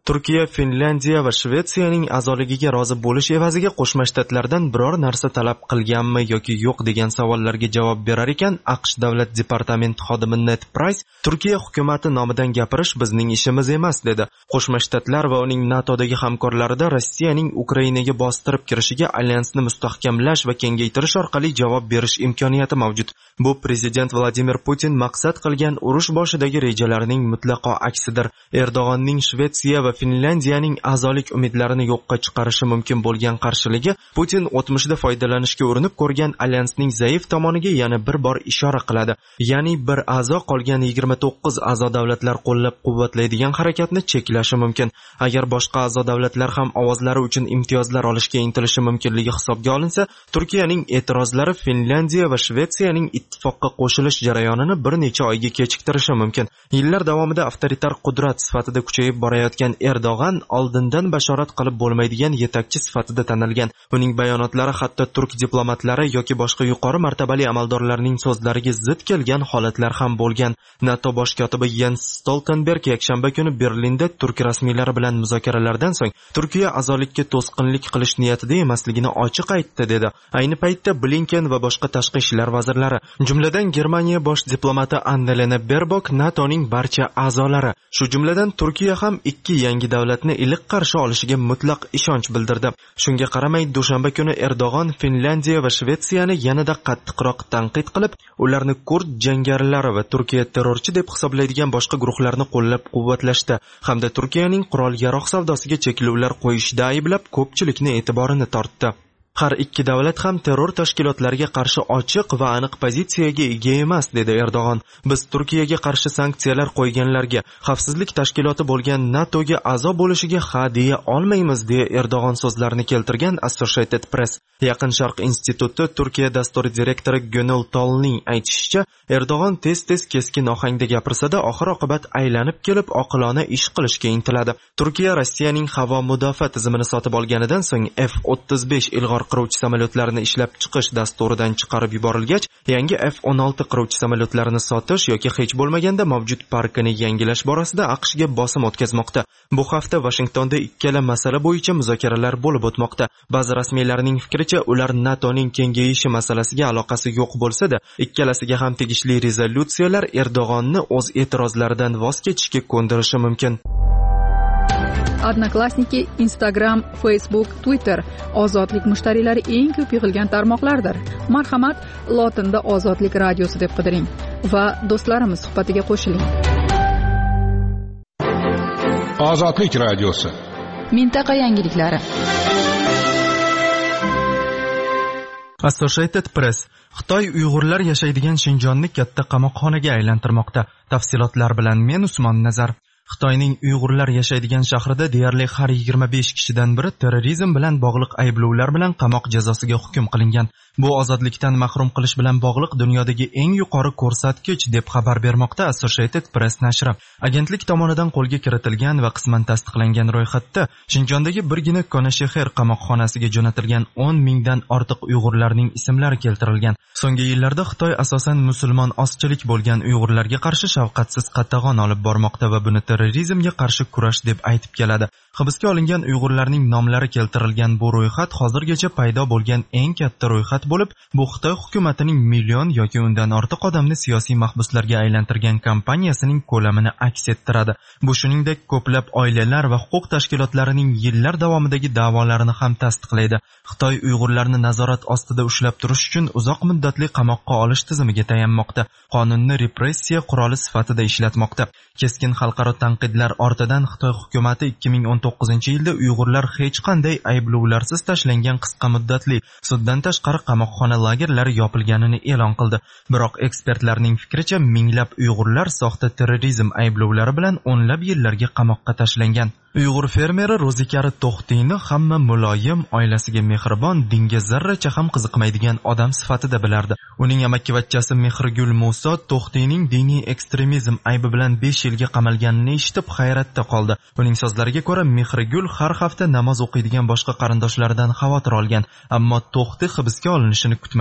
Turkiya, Finlandiya va Shvetsiyaning a'zoligiga rozi bo'lish evaziga Qo'shma Shtatlardan biror narsa talab qilganmi yoki yo'q degan savollarga javob berar ekan, AQSh davlat departamenti xodimi Ned Price Turkiya hukumati nomidan gapirish bizning ishimiz emas dedi. Qo'shma Shtatlar va uning NATOdagi hamkorlarida Rossiyaning Ukrainaga bostirib kirishiga alyansni mustahkamlash va kengaytirish orqali javob berish imkoniyati mavjud. Bu prezident Vladimir Putin maqsad qilgan urush boshidagi rejalarining mutlaqo aksidir. Erdo'g'onning Shvetsiya va Finlandiyaning a'zolik umidlarini yo'qqa chiqarishi mumkin bo'lgan qarshiligi Putin o'tmishda foydalanishga urinib ko'rgan alyansning zaif tomoniga yana bir bor ishora qiladi. Ya'ni bir a'zo qolgan yigirma to'qqiz a'zo davlatlar qo'llab-quvvatlaydigan harakatni cheklashi mumkin. Agar boshqa a'zo davlatlar ham ovozlari uchun imtiyozlar olishga intilishi mumkinligi hisobga olinsa, Turkiyaning e'tirozlari Finlandiya va Shvetsiyaning ittifoqqa qo'shilish jarayonini bir necha oyga kechiktirishi mumkin. Yillar davomida avtoritar qudrat sifatida kuchayib borayotgan Erdo'g'an oldindan bashorat qilib bo'lmaydigan yetakchi sifatida tanilgan. Uning bayonotlari hatto turk diplomatlari yoki boshqa yuqori martabali amaldorlarning so'zlariga zid kelgan holatlar ham bo'lgan. NATO bosh kotibi Jens Stoltenberg yakshanba kuni Berlinda turk rasmiylari bilan muzokaralardan so'ng Turkiya a'zolikka to'sqinlik qilish niyatida emasligini ochiq aytdi dedi. Ayni paytda Blinken va boshqa tashqi ishlar vazirlari, jumladan Germaniya bosh diplomati Annalena Baerbock, NATOning barcha a'zolari, shu jumladan Turkiya ham ikki yangi davlatni iliq qarshi olishiga mutlaq ishonch bildirdi. Shunga qaramay, dushanba kuni Erdo'g'on Finlandiya va Shvetsiyani yanada qattiqroq tanqid qilib, ularni kurd jangarilari va Turkiya terrorchi deb hisoblaydigan boshqa guruhlarni qo'llab-quvvatlashda hamda Turkiyaning qurol-yarog' savdosiga cheklovlar qo'yishda ayblab, ko'pchilikni e'tiborini tortdi. Har ikki davlat ham terror tashkilotlariga qarshi ochiq va aniq pozitsiyaga ega emas, dedi Erdo'g'on. Biz Turkiyaga qarshi sanksiyalar qo'yganlarga, xavfsizlik tashkiloti bo'lgan NATOga a'zo bo'lishiga ha deya olmaymiz, deya Erdo'g'on so'zlarini keltirgan Associated Press. Yaqin Sharq instituti Turkiya dasturi direktori Gönül Tolning aytishicha, Erdo'g'on tez-tez keskin ohangda gapirsa-da, oxir-oqibat aylanib kelib oqilona ish qilishga intiladi. Turkiya Rossiyaning havo mudofaa tizimini sotib olganidan so'ng F o'ttiz besh ilg'or qiruvchi samolyotlarini ishlab chiqish dasturidan chiqarib yuborilgach, yangi F o'n olti qiruvchi samolyotlarini sotish yoki hech bo'lmaganda mavjud parkini yangilash borasida AQShga bosim o'tkazmoqda. Bu hafta Washingtonda ikkala masala bo'yicha muzokaralar bo'lib o'tmoqda. Ba'zi rasmiylarning fikricha, ular NATOning kengayishi masalasiga aloqasi yo'q bo'lsa-da, ikkalasiga ham tegishli rezolyutsiyalar Erdo'g'onni o'z e'tirozlaridan voz kechishga ko'ndirishi mumkin. Odnoklassniki, Instagram, Facebook, Twitter ozodlik mushtariylari eng ko'p yig'ilgan tarmoqlardir. Marhamat, lotinda Ozodlik radiosi deb qidiring va do'stlarimiz suhbatiga qo'shiling. Ozodlik radiosi. Mintaqa yangiliklari. Associated Press: Xitoy Uyg'urlar yashaydigan Shinjonni katta qamoqxonaga aylantirmoqda. Tafsilotlar bilan men Usmon Nazar. Xitoyning Uyg'urlar yashaydigan shahrida deyarli har yigirma besh kishidan biri terrorizm bilan bog'liq ayblovlar bilan qamoq jazosiga hukm qilingan. Bu ozodlikdan mahrum qilish bilan bog'liq dunyodagi eng yuqori ko'rsatkich deb xabar bermoqda Associated Press nashri. Agentlik tomonidan qo'lga kiritilgan va qisman tasdiqlangan ro'yxatda Shinjondagi birgina Konashexer qamoqxonasiga jo'natilgan o'n mingdan ortiq Uyg'urlarning ismlari keltirilgan. So'nggi yillarda Xitoy asosan musulmon ozchilik bo'lgan Uyg'urlarga qarshi shafqatsiz qatag'on olib bormoqda va buni terrorizmga qarshi kurash deb aytib keladi. Hibsga olingan Uyg'urlarning nomlari keltirilgan bu ro'yxat hozirgacha paydo bo'lgan eng katta ro'yxat bo'lib, bu Xitoy hukumatining million yoki undan ortiq odamni siyosiy mahbuslarga aylantirgan kampaniyasining ko'lamini aks ettiradi. Bu shuningdek ko'plab oilalar va huquq tashkilotlarining yillar davomidagi da'volarini ham tasdiqlaydi. Xitoy Uyg'urlarni nazorat ostida ushlab turish uchun uzoq muddatli qamoqqa olish tizimiga tayanmoqda. Qonunni repressiya quroli sifatida ishlatmoqda. Keskin xalqaro tanqidlar ortidan Xitoy hukumati ikki ming o'n to'qqizinchi yilda Uyg'urlar hech qanday ayblovlarsiz tashlangan qisqa muddatli suddan tashqari qamoqxona lagerlari yopilganini e'lon qildi. Biroq ekspertlarning fikricha, minglab Uyg'urlar soxta terrorizm ayblovlari bilan o'nlab yillarga qamoqqa tashlangan. Uyg'ur fermeri Ro'zikari To'xtiyni hamma muloyim, oilasiga mehribon, dinga zarracha ham qiziqmaydigan odam sifatida bilardi. Uning amakkivachchasi Mehrgul Muso To'xtiyning diniy ekstremizm aybi bilan besh yilga qamalganini eshitib hayratda qoldi. Uning so'zlariga ko'ra, Mehrgul har hafta namoz o'qiydigan boshqa qarindoshlaridan xavotir olgan, ammo To'xti hibsga olinishini kutmagan.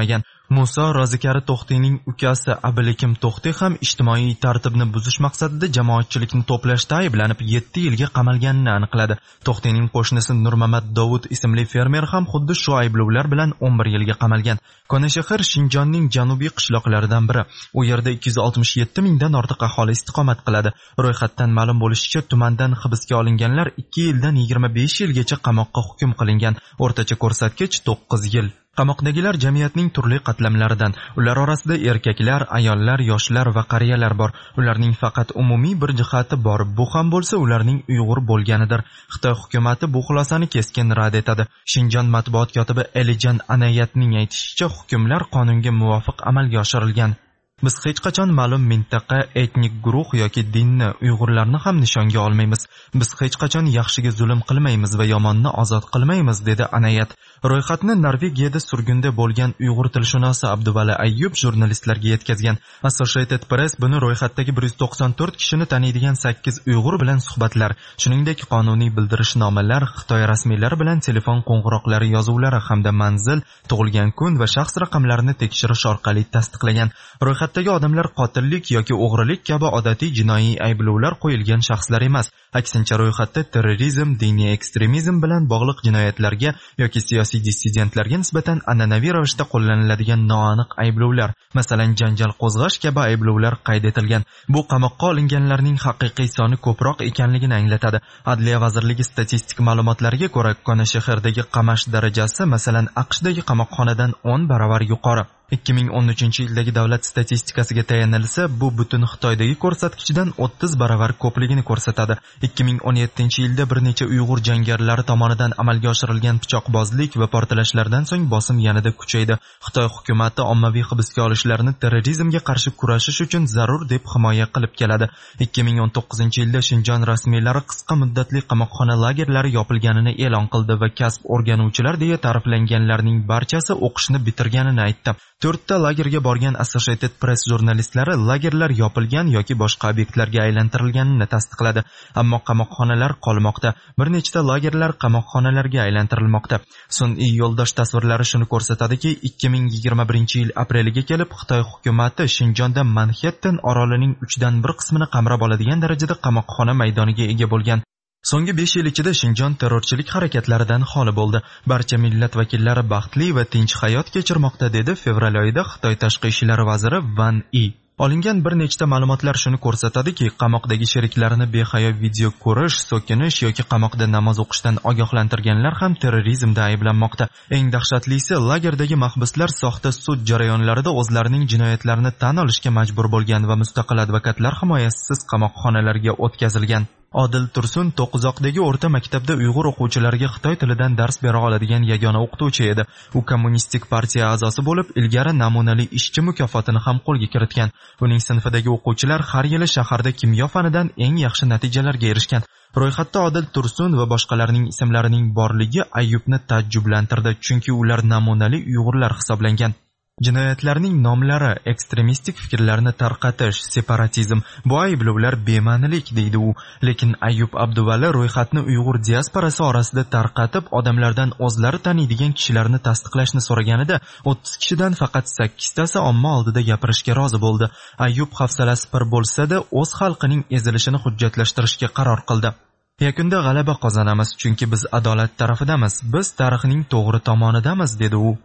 Musa Rozikari To'xtiyning ukasi Abilikim To'xtiy ham ijtimoiy tartibni buzish maqsadida jamoatchilikni to'plashda ayblanib yetti yilga qamalganini aniqladi. To'xtiyning qo'shnisi Nurmamat Dovud ismli fermer ham xuddi shu ayblovlar bilan o'n bir yilga qamalgan. Konashahar Shinjonning janubiy qishloqlaridan biri. U yerda ikki yuz oltmish yetti mingdan ortiq aholi istiqomat qiladi. Ro'yxatdan ma'lum bo'lishicha, tumandan hibsga olinganlar ikki yildan yigirma besh yilgacha qamoqqa hukm qilingan. O'rtacha ko'rsatkich to'qqiz yil. Qamoqdagilar jamiyatning turli qatlamlaridan. Ular orasida erkaklar, ayollar, yoshlar va qariyalar bor. Ularning faqat umumiy bir jihati bor. Bu ham bo'lsa ularning Uyg'ur bo'lganidir. Xitoy hukumatı bu xulosani keskin rad etadi. Shinjon matbuot kotibi Elijan Anayatning aytishicha, hukmlar qonunga muvofiq amalga oshirilgan. Biz hech qachon ma'lum mintaqa, etnik guruh yoki dinni, Uyg'urlarni ham nishonga olmaymiz. Biz hech qachon yaxshiga zulm qilmaymiz va yomonni ozod qilmaymiz, dedi Anayat. Ro'yxatni Norvegiyada surgunda bo'lgan Uyg'ur tilshunosi Abduvali Ayyub jurnalistlarga yetkazgan. Associated Press buni ro'yxatdagi bir yuz to'qson to'rt kishini taniydigan sakkiz Uyg'ur bilan suhbatlar, shuningdek qonuniy bildirishnomalar, Xitoy rasmiylari bilan telefon qo'ng'iroqlari yozuvlari hamda manzil, tug'ilgan kun va shaxs raqamlarini tekshirish orqali tasdiqlagan. Ro'yxatdagi odamlar qotillik yoki o'g'rilik kabi odatiy jinoiy ayblovlar qo'yilgan shaxslar emas. Aksincha ro'yxatda terrorizm, diniy ekstremizm bilan bog'liq jinoyatlarga yoki siyosiy dissidentlarga nisbatan an'anaviy ravishda qo'llaniladigan noaniq ayblovlar, masalan janjal qo'zg'ash kabi ayblovlar qayd etilgan. Bu qamoqqa olinganlarning haqiqiy soni ko'proq ekanligini anglatadi. Adliya vazirligi statistik ma'lumotlariga ko'ra, Konashahardagi qamash darajasi masalan AQShdagi qamoqxonadan o'n baravar yuqori. ikki ming o'n uchinchi yildagi davlat statistikasiga tayanilsa, bu butun Xitoydagi ko'rsatkichdan o'ttiz baravar ko'pligini ko'rsatadi. ikki ming o'n yettinchi yilda bir necha Uyg'ur jangarilari tomonidan amalga oshirilgan pichoqbozlik va portlashlardan so'ng bosim yanada kuchaydi. Xitoy hukumati ommaviy hibsga olishlarni terrorizmga qarshi kurashish uchun zarur deb himoya qilib keladi. ikki ming o'n to'qqizinchi yilda Shinjon rasmiylari qisqa muddatli qamoqxona lagerlari yopilganini e'lon qildi va kasb o'rganuvchilar deya ta'riflanganlarning barchasi o'qishni bitirganini aytdi. To'rtta lagerga borgan Associated Press jurnalistlari lagerlar yopilgan yoki boshqa obyektlarga aylantirilganini tasdiqladi. Ammo qamoqxonalar qolmoqda. Bir nechta lagerlar qamoqxonalarga aylantirilmoqda. Sun'iy yo'ldosh tasvirlari shuni ko'rsatadiki, ikki ming yigirma birinchi yil apreliga kelib Xitoy hukumati Shinjonda Manhattan orolining uchdan bir qismini qamrab oladigan darajada qamoqxona maydoniga ega bo'lgan. So'nggi besh yil ichida Shinjon terrorchilik harakatlaridan xoli bo'ldi. Barcha millat vakillari baxtli va tinch hayot kechirmoqda, dedi fevral oyida Xitoy tashqi ishlar vaziri Van Yi. Olingan bir nechta ma'lumotlar shuni ko'rsatadiki, qamoqdagi sheriklarini behayo video ko'rish, so'kinish yoki qamoqda namoz o'qishdan ogohlantirganlar ham terrorizmda ayblanmoqda. Eng dahshatlisi, lagerdagi mahbuslar soxta sud jarayonlarida o'zlarining jinoyatlarini tan olishga majbur bo'lgan va mustaqil advokatlar himoyasisiz qamoqxonalarga o'tkazilgan. Odil Tursun To'qizoqdagi o'rta maktabda Uyg'ur o'quvchilariga Xitoy tilidan dars bera oladigan yagona o'qituvchi edi. U kommunistik partiya a'zosi bo'lib, ilgari namunali ishchi mukofotini ham qo'lga kiritgan. Uning sinfidagi o'quvchilar har yili shaharda kimyo fanidan eng yaxshi natijalarga erishgan. Ro'yxatda Odil Tursun va boshqalarning ismlarining borligi Ayyubni taajjublantirdi, chunki ular namunali Uyg'urlar hisoblangan. Jinoyatlarning nomlari ekstremistik fikrlarni tarqatish, separatizm, bu ayblovlar bema'nilik, deydi u. Lekin Ayyub Abduvali ro'yxatni Uyg'ur diasporasi orasida tarqatib, odamlardan o'zlari taniydigan kishilarni tasdiqlashni so'raganida, o'ttiz kishidan faqat sakkiztasi omma oldida gapirishga rozi bo'ldi. Ayyub hafsalasi pir bo'lsa-da, o'z xalqining ezilishini hujjatlashtirishga qaror qildi. Yakunda g'alaba qozonamiz, chunki biz adolat tarafidamiz, biz tarixning to'g'ri tomonidamiz, dedi u.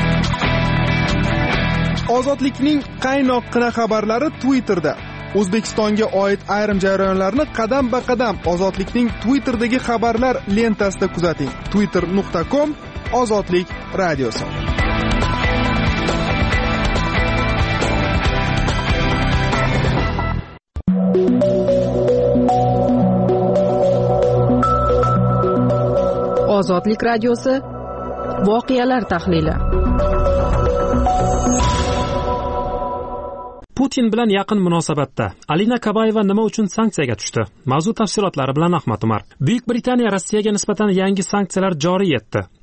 Ozodlikning qaynoqqina xabarlari Twitterda. O'zbekistonga oid ayrim jarayonlarni qadam-ba-qadam Ozodlikning Twitterdagi xabarlar lentasida kuzating. twitter nuqta com Ozodlik radiosi. Ozodlik radiosi voqealar tahlili. Putin bilan yaqin munosabatda Alina Kabayeva nima uchun sanksiyaga tushdi? Mavzu tafsilotlari bilan Ahmad Umar. Buyuk Britaniya Rossiyaga nisbatan yangi sanksiyalar joriy etdi.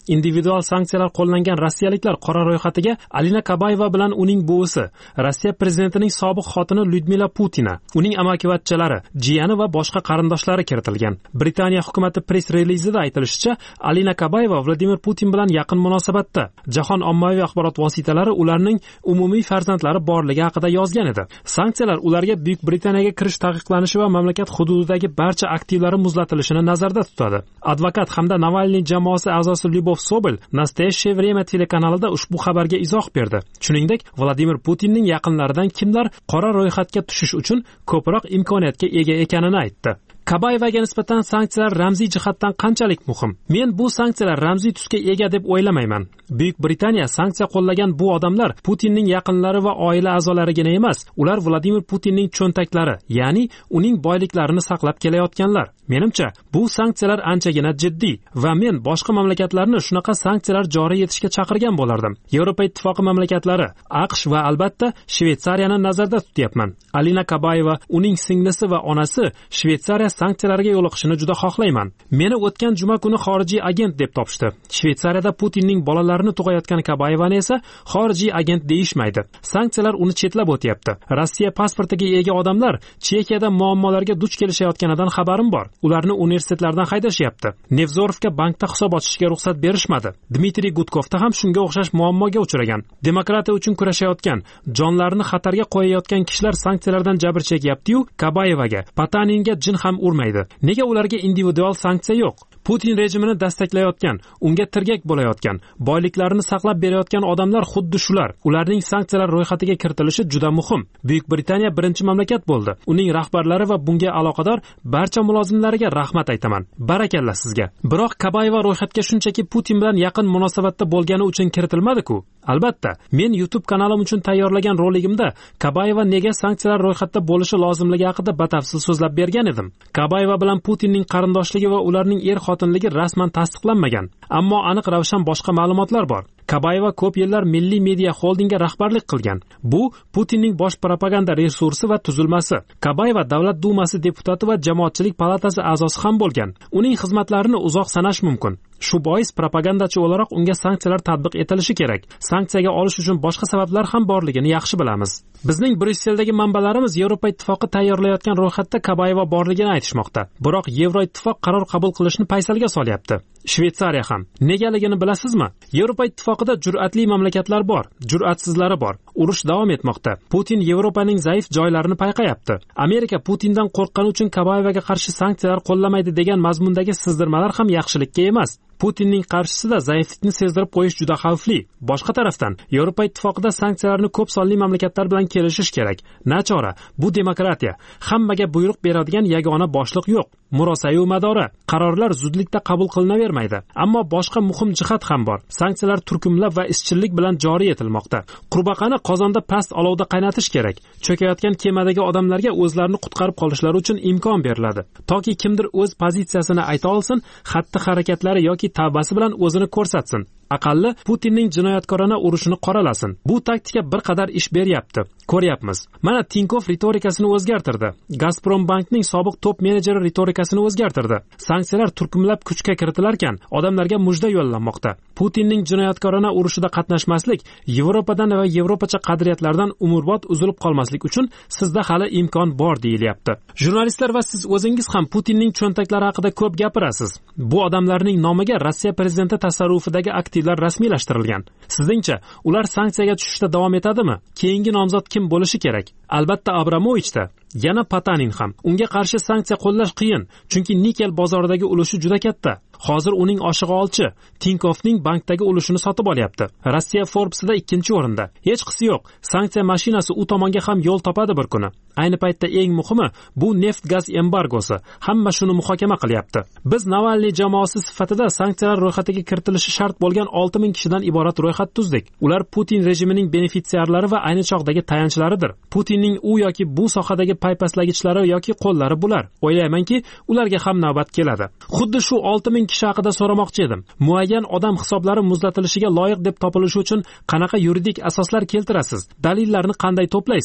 individual sanksiyalar qo'llangan rossiyaliklar qora ro'yxatiga Alina Kabayeva bilan uning buvisi, Rossiya prezidentining sobiq xotini Lyudmila Putina, uning amakivachchalari, jiyani va boshqa qarindoshlari kiritilgan. Britaniya hukumati press relizida aytilishicha, Alina Kabayeva Vladimir Putin bilan yaqin munosabatda. Jahon ommaviy axborot vositalari ularning umumiy farzandlari borligi haqida yozgan edi. Sanksiyalar ularga Buyuk Britaniyaga kirish taqiqlanishi va mamlakat hududidagi barcha aktivlari muzlatilishini nazarda tutadi. Advokat hamda Navalniy jamoasi a'zosi Lyubov Sobel Nastoящее время telekanalida ushbu xabarga izoh berdi. Shuningdek, Vladimir Putinning yaqinlaridan kimlar qora ro'yxatga tushish uchun ko'proq imkoniyatga ega ekanini aytdi. Kabayevaga nisbatan sanksiyalar ramziy jihatdan qanchalik muhim? Men bu sanksiyalar ramziy tusga ega deb o'ylamayman. Buyuk Britaniya sanksiya qo'llagan bu odamlar Putinning yaqinlari va oila a'zolarigina emas, ular Vladimir Putinning cho'ntaklari, ya'ni uning boyliklarini saqlab kelayotganlar. Menimcha, bu sanksiyalar anchagina jiddiy va men boshqa mamlakatlarni shunaqa sanksiyalar joriy etishga chaqirgan bo'lardim. Yevropa ittifoqi mamlakatlari, AQSh va albatta Shveysariyani nazarda tutyapman. Alina Kabayeva, uning singlisi va onasi Shveysariya sanksiyalarga yo'liqishini juda xohlayman. Meni o'tgan juma kuni xorijiy agent deb topishdi. Shveysariyada Putinning bolalarini tug'ayotgan Kabayevani esa xorijiy agent deyishmaydi. Sanksiyalar uni chetlab o'tyapti. Rossiya pasportiga ega odamlar Chexiyada muammolarga duch kelishayotganidan xabarim bor. Ularni universitetlardan haydashyapti. Nevzorovga bankda hisob ochishga ruxsat berishmadi. Dmitriy Gudkovda ham shunga o'xshash muammoga uchragan. Demokratiya uchun kurashayotgan, jonlarini xatarga qo'yayotgan kishilar sanksiyalardan jabr chekyapti-yu, Kabayevaga, Pataninga jin ham urmaydi. Nega ularga individual sanksiya yo'q? Putin rejimini dastaklayotgan, unga tirgak bo'layotgan, boyliklarini saqlab berayotgan odamlar xuddi shular. Ularning sanksiyalar ro'yxatiga kiritilishi juda muhim. Buyuk Britaniya birinchi mamlakat bo'ldi. Uning rahbarlari va bunga aloqador barcha mulozimlariga rahmat aytaman. Barakalla sizga. Biroq Kabayeva ro'yxatga shunchaki Putin bilan yaqin munosabatda bo'lgani uchun kiritilmadi-ku. Albatta, men YouTube kanalim uchun tayyorlagan roligimda Kabayeva nega sanksiyalar ro'yxatda bo'lishi lozimligi haqida batafsil so'zlab bergan edim. Kabayeva bilan Putinning qarindoshligi va ularning er xotinligi rasman tasdiqlanmagan, ammo aniq ravshan boshqa ma'lumotlar bor. Kabayeva ko'p yillar Milliy media xoldingga rahbarlik qilgan. Bu Putinning bosh propaganda resursi va tuzilmasi. Kabayeva Davlat dumasi deputati va Jamoatchilik palatasi a'zosi ham bo'lgan. Uning xizmatlarini uzoq sanash mumkin. Shu bois propagandachi o'laroq unga sanksiyalar tatbiq etilishi kerak. Sanksiyaga olish uchun boshqa sabablar ham borligini yaxshi bilamiz. Bizning Brusseldagi manbalarimiz Yevropa ittifoqi tayyorlayotgan ro'yxatda Kabayeva borligini aytishmoqda. Biroq Yevroittifoq qaror qabul qilishni paysalga solyapti. Shveysariya ham. Negaligini bilasizmi? Yevropa ittifoqida jur'atli mamlakatlar bor, jur'atsizlari bor. Urush davom etmoqda. Putin Yevropaning zaif joylarini payqayapti. Amerika Putindan qo'rqqani uchun Kabayevaga qarshi sanksiyalar qo'llamaydi degan mazmundagi sizdirmalar ham yaxshilikka emas. Putinning qarshisida zaiflikni sezdirib qo'yish juda xavfli. Boshqa tarafdan, Yevropa ittifoqida sanksiyalarni ko'p sonli mamlakatlar bilan kelishish kerak. Nachora, bu demokratiya. Hammaga buyruq beradigan yagona boshliq yo'q. Murosa-yu madora. Qarorlar zudlikda qabul qilinavermaydi. Ammo boshqa muhim jihat ham bor. Sanksiyalar turkumlab va izchillik bilan joriy etilmoqda. Qurbaqani qozonda past olovda qaynatish kerak. Cho'kayotgan kemadagi odamlarga o'zlarini qutqarib qolishlari uchun imkon beriladi. Toki kimdir o'z pozitsiyasini ayta olsin, xatti-harakatlari yoki tavbasi bilan o'zini ko'rsatsin. Aqalli Putinning jinoyatkorona urushini qoralasin. Bu taktika bir qadar ish beryapti. Ko'ryapmiz. Mana Tinkov ritorikasini o'zgartirdi. Gazprom bankning sobiq top menejeri ritorikasini o'zgartirdi. Sanksiyalar turkumlab kuchga kiritilarkan, odamlarga mujda yo'llanmoqda. Putinning jinoyatkorona urushida qatnashmaslik, Yevropadan va yevropacha qadriyatlardan umurbod uzilib qolmaslik uchun sizda hali imkon bor deyilyapti. Jurnalistlar va siz o'zingiz ham Putinning cho'ntaklari haqida ko'p gapirasiz. Bu odamlarning nomiga Rossiya prezidenti tasarrufidagi aktivlar rasmiylashtirilgan. Sizningcha, ular sanksiyaga tushishda davom etadimi? Keyingi nomzod kim bo'lishi kerak? Albatta Abramovichda. Yana Patanin ham. Unga qarshi sanksiya qo'llash qiyin, chunki nikel bozoridagi ulushi juda katta. Hozir uning oshig'i olchi Tinkovning bankdagi ulushini sotib olyapti. Rossiya Forbes'da ikkinchi o'rinda. Hech qisi yo'q. Sanksiya mashinasi u tomonga ham yo'l topadi bir kuni. Ayni paytda eng muhimi bu neft-gaz embargosi. Hamma shuni muhokama qilyapti. Biz Navalniy jamoasi sifatida sanksiyalar ro'yxatiga kiritilishi shart bo'lgan olti ming kishidan iborat ro'yxat tuzdik. Ular Putin rejimining benefitsiarlari va ayni chog'dagi tayanchlaridir. Putinning u yoki bu sohadagi paypaslagichlari yoki qo'llari bular. O'ylaymanki, ularga ham navbat keladi. Xuddi shu olti ming kishi haqida so'ramoqchi edim. Muayyan odam hisoblari muzlatilishiga loyiq deb topilishi uchun qanaqa yuridik asoslar keltirasiz? Dalillarni qanday to'playsiz?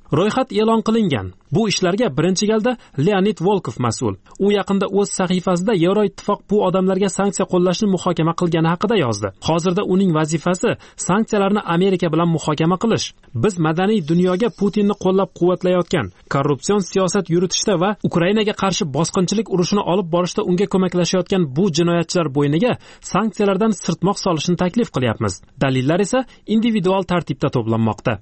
Ro'yxat e'lon qilingan. Bu ishlarga birinchi galda Leonid Volkov mas'ul. U yaqinda o'z sahifasida Yevroittifoq bu odamlarga sanksiya qo'llashni muhokama qilgani haqida yozdi. Hozirda uning vazifasi sanksiyalarni Amerika bilan muhokama qilish. Biz madaniy dunyoga Putinni qo'llab-quvvatlayotgan, korrupsion siyosat yuritishda va Ukrainaga qarshi bosqinchilik urushini olib borishda unga ko'maklashayotgan bu jinoyatchilar bo'yniga sanksiyalardan sirtmoq solishni taklif qilyapmiz. Dalillar esa individual tartibda to'planmoqda.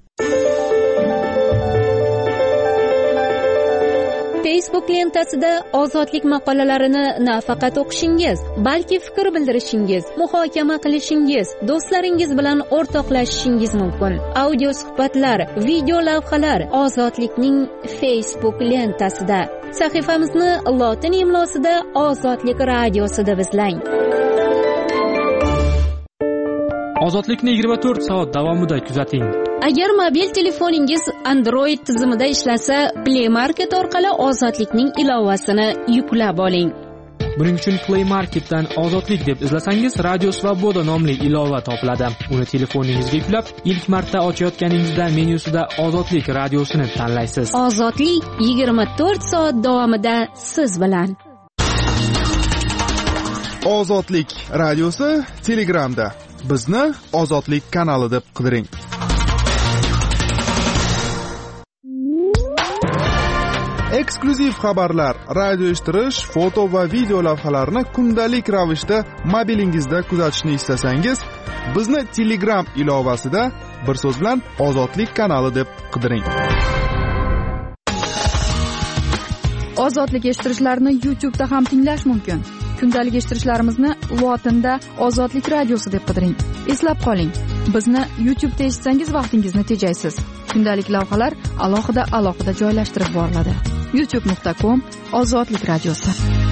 Facebook lentasida ozodlik maqolalarini nafaqat o'qishingiz, balki fikr bildirishingiz, muhokama qilishingiz, do'stlaringiz bilan o'rtoqlashishingiz mumkin. Audio suhbatlar, video lavhalar ozodlikning Facebook lentasida. Sahifamizni lotin imlosida Ozodlik radiosi deb izlang. Ozodlikni yigirma to'rt soat davomida kuzating. Agar mobil telefoningiz Android tizimida ishlasa, Play Market orqali Ozodlikning ilovasini yuklab oling. Buning uchun Play Marketdan Ozodlik deb izlasangiz, Radio Svoboda nomli ilova topiladi. Uni telefoningizga yuklab, ilk marta ochayotganingizda menyusida Ozodlik radiosini tanlaysiz. Ozodlik yigirma to'rt soat davomida siz bilan. Ozodlik radiosi Telegramda. Bizni Ozodlik kanali deb qidiring. Eksklyuziv xabarlar, radio eshittirish, foto va video lavhalarni kundalik ravishda mobilingizda kuzatishni istasangiz, bizni Telegram ilovasida bir so'z bilan Ozodlik kanali deb qidiring. Ozodlik eshittirishlarni YouTube da ham tinglash mumkin. Kundalik eshittirishlarimizni lotinda Ozodlik radiosi deb qidiring. Eslab qoling, bizni YouTube da eshitsangiz vaqtingizni tejaysiz. Kundalik lavhalar alohida alohida joylashtirib boriladi. youtube nuqta com Ozodlik radiosi.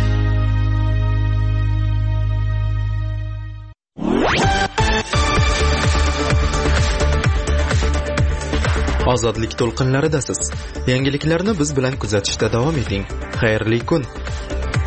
Ozodlik to'lqinlaridasiz. Yangiliklarni biz bilan kuzatishda davom eting. Xayrli kun.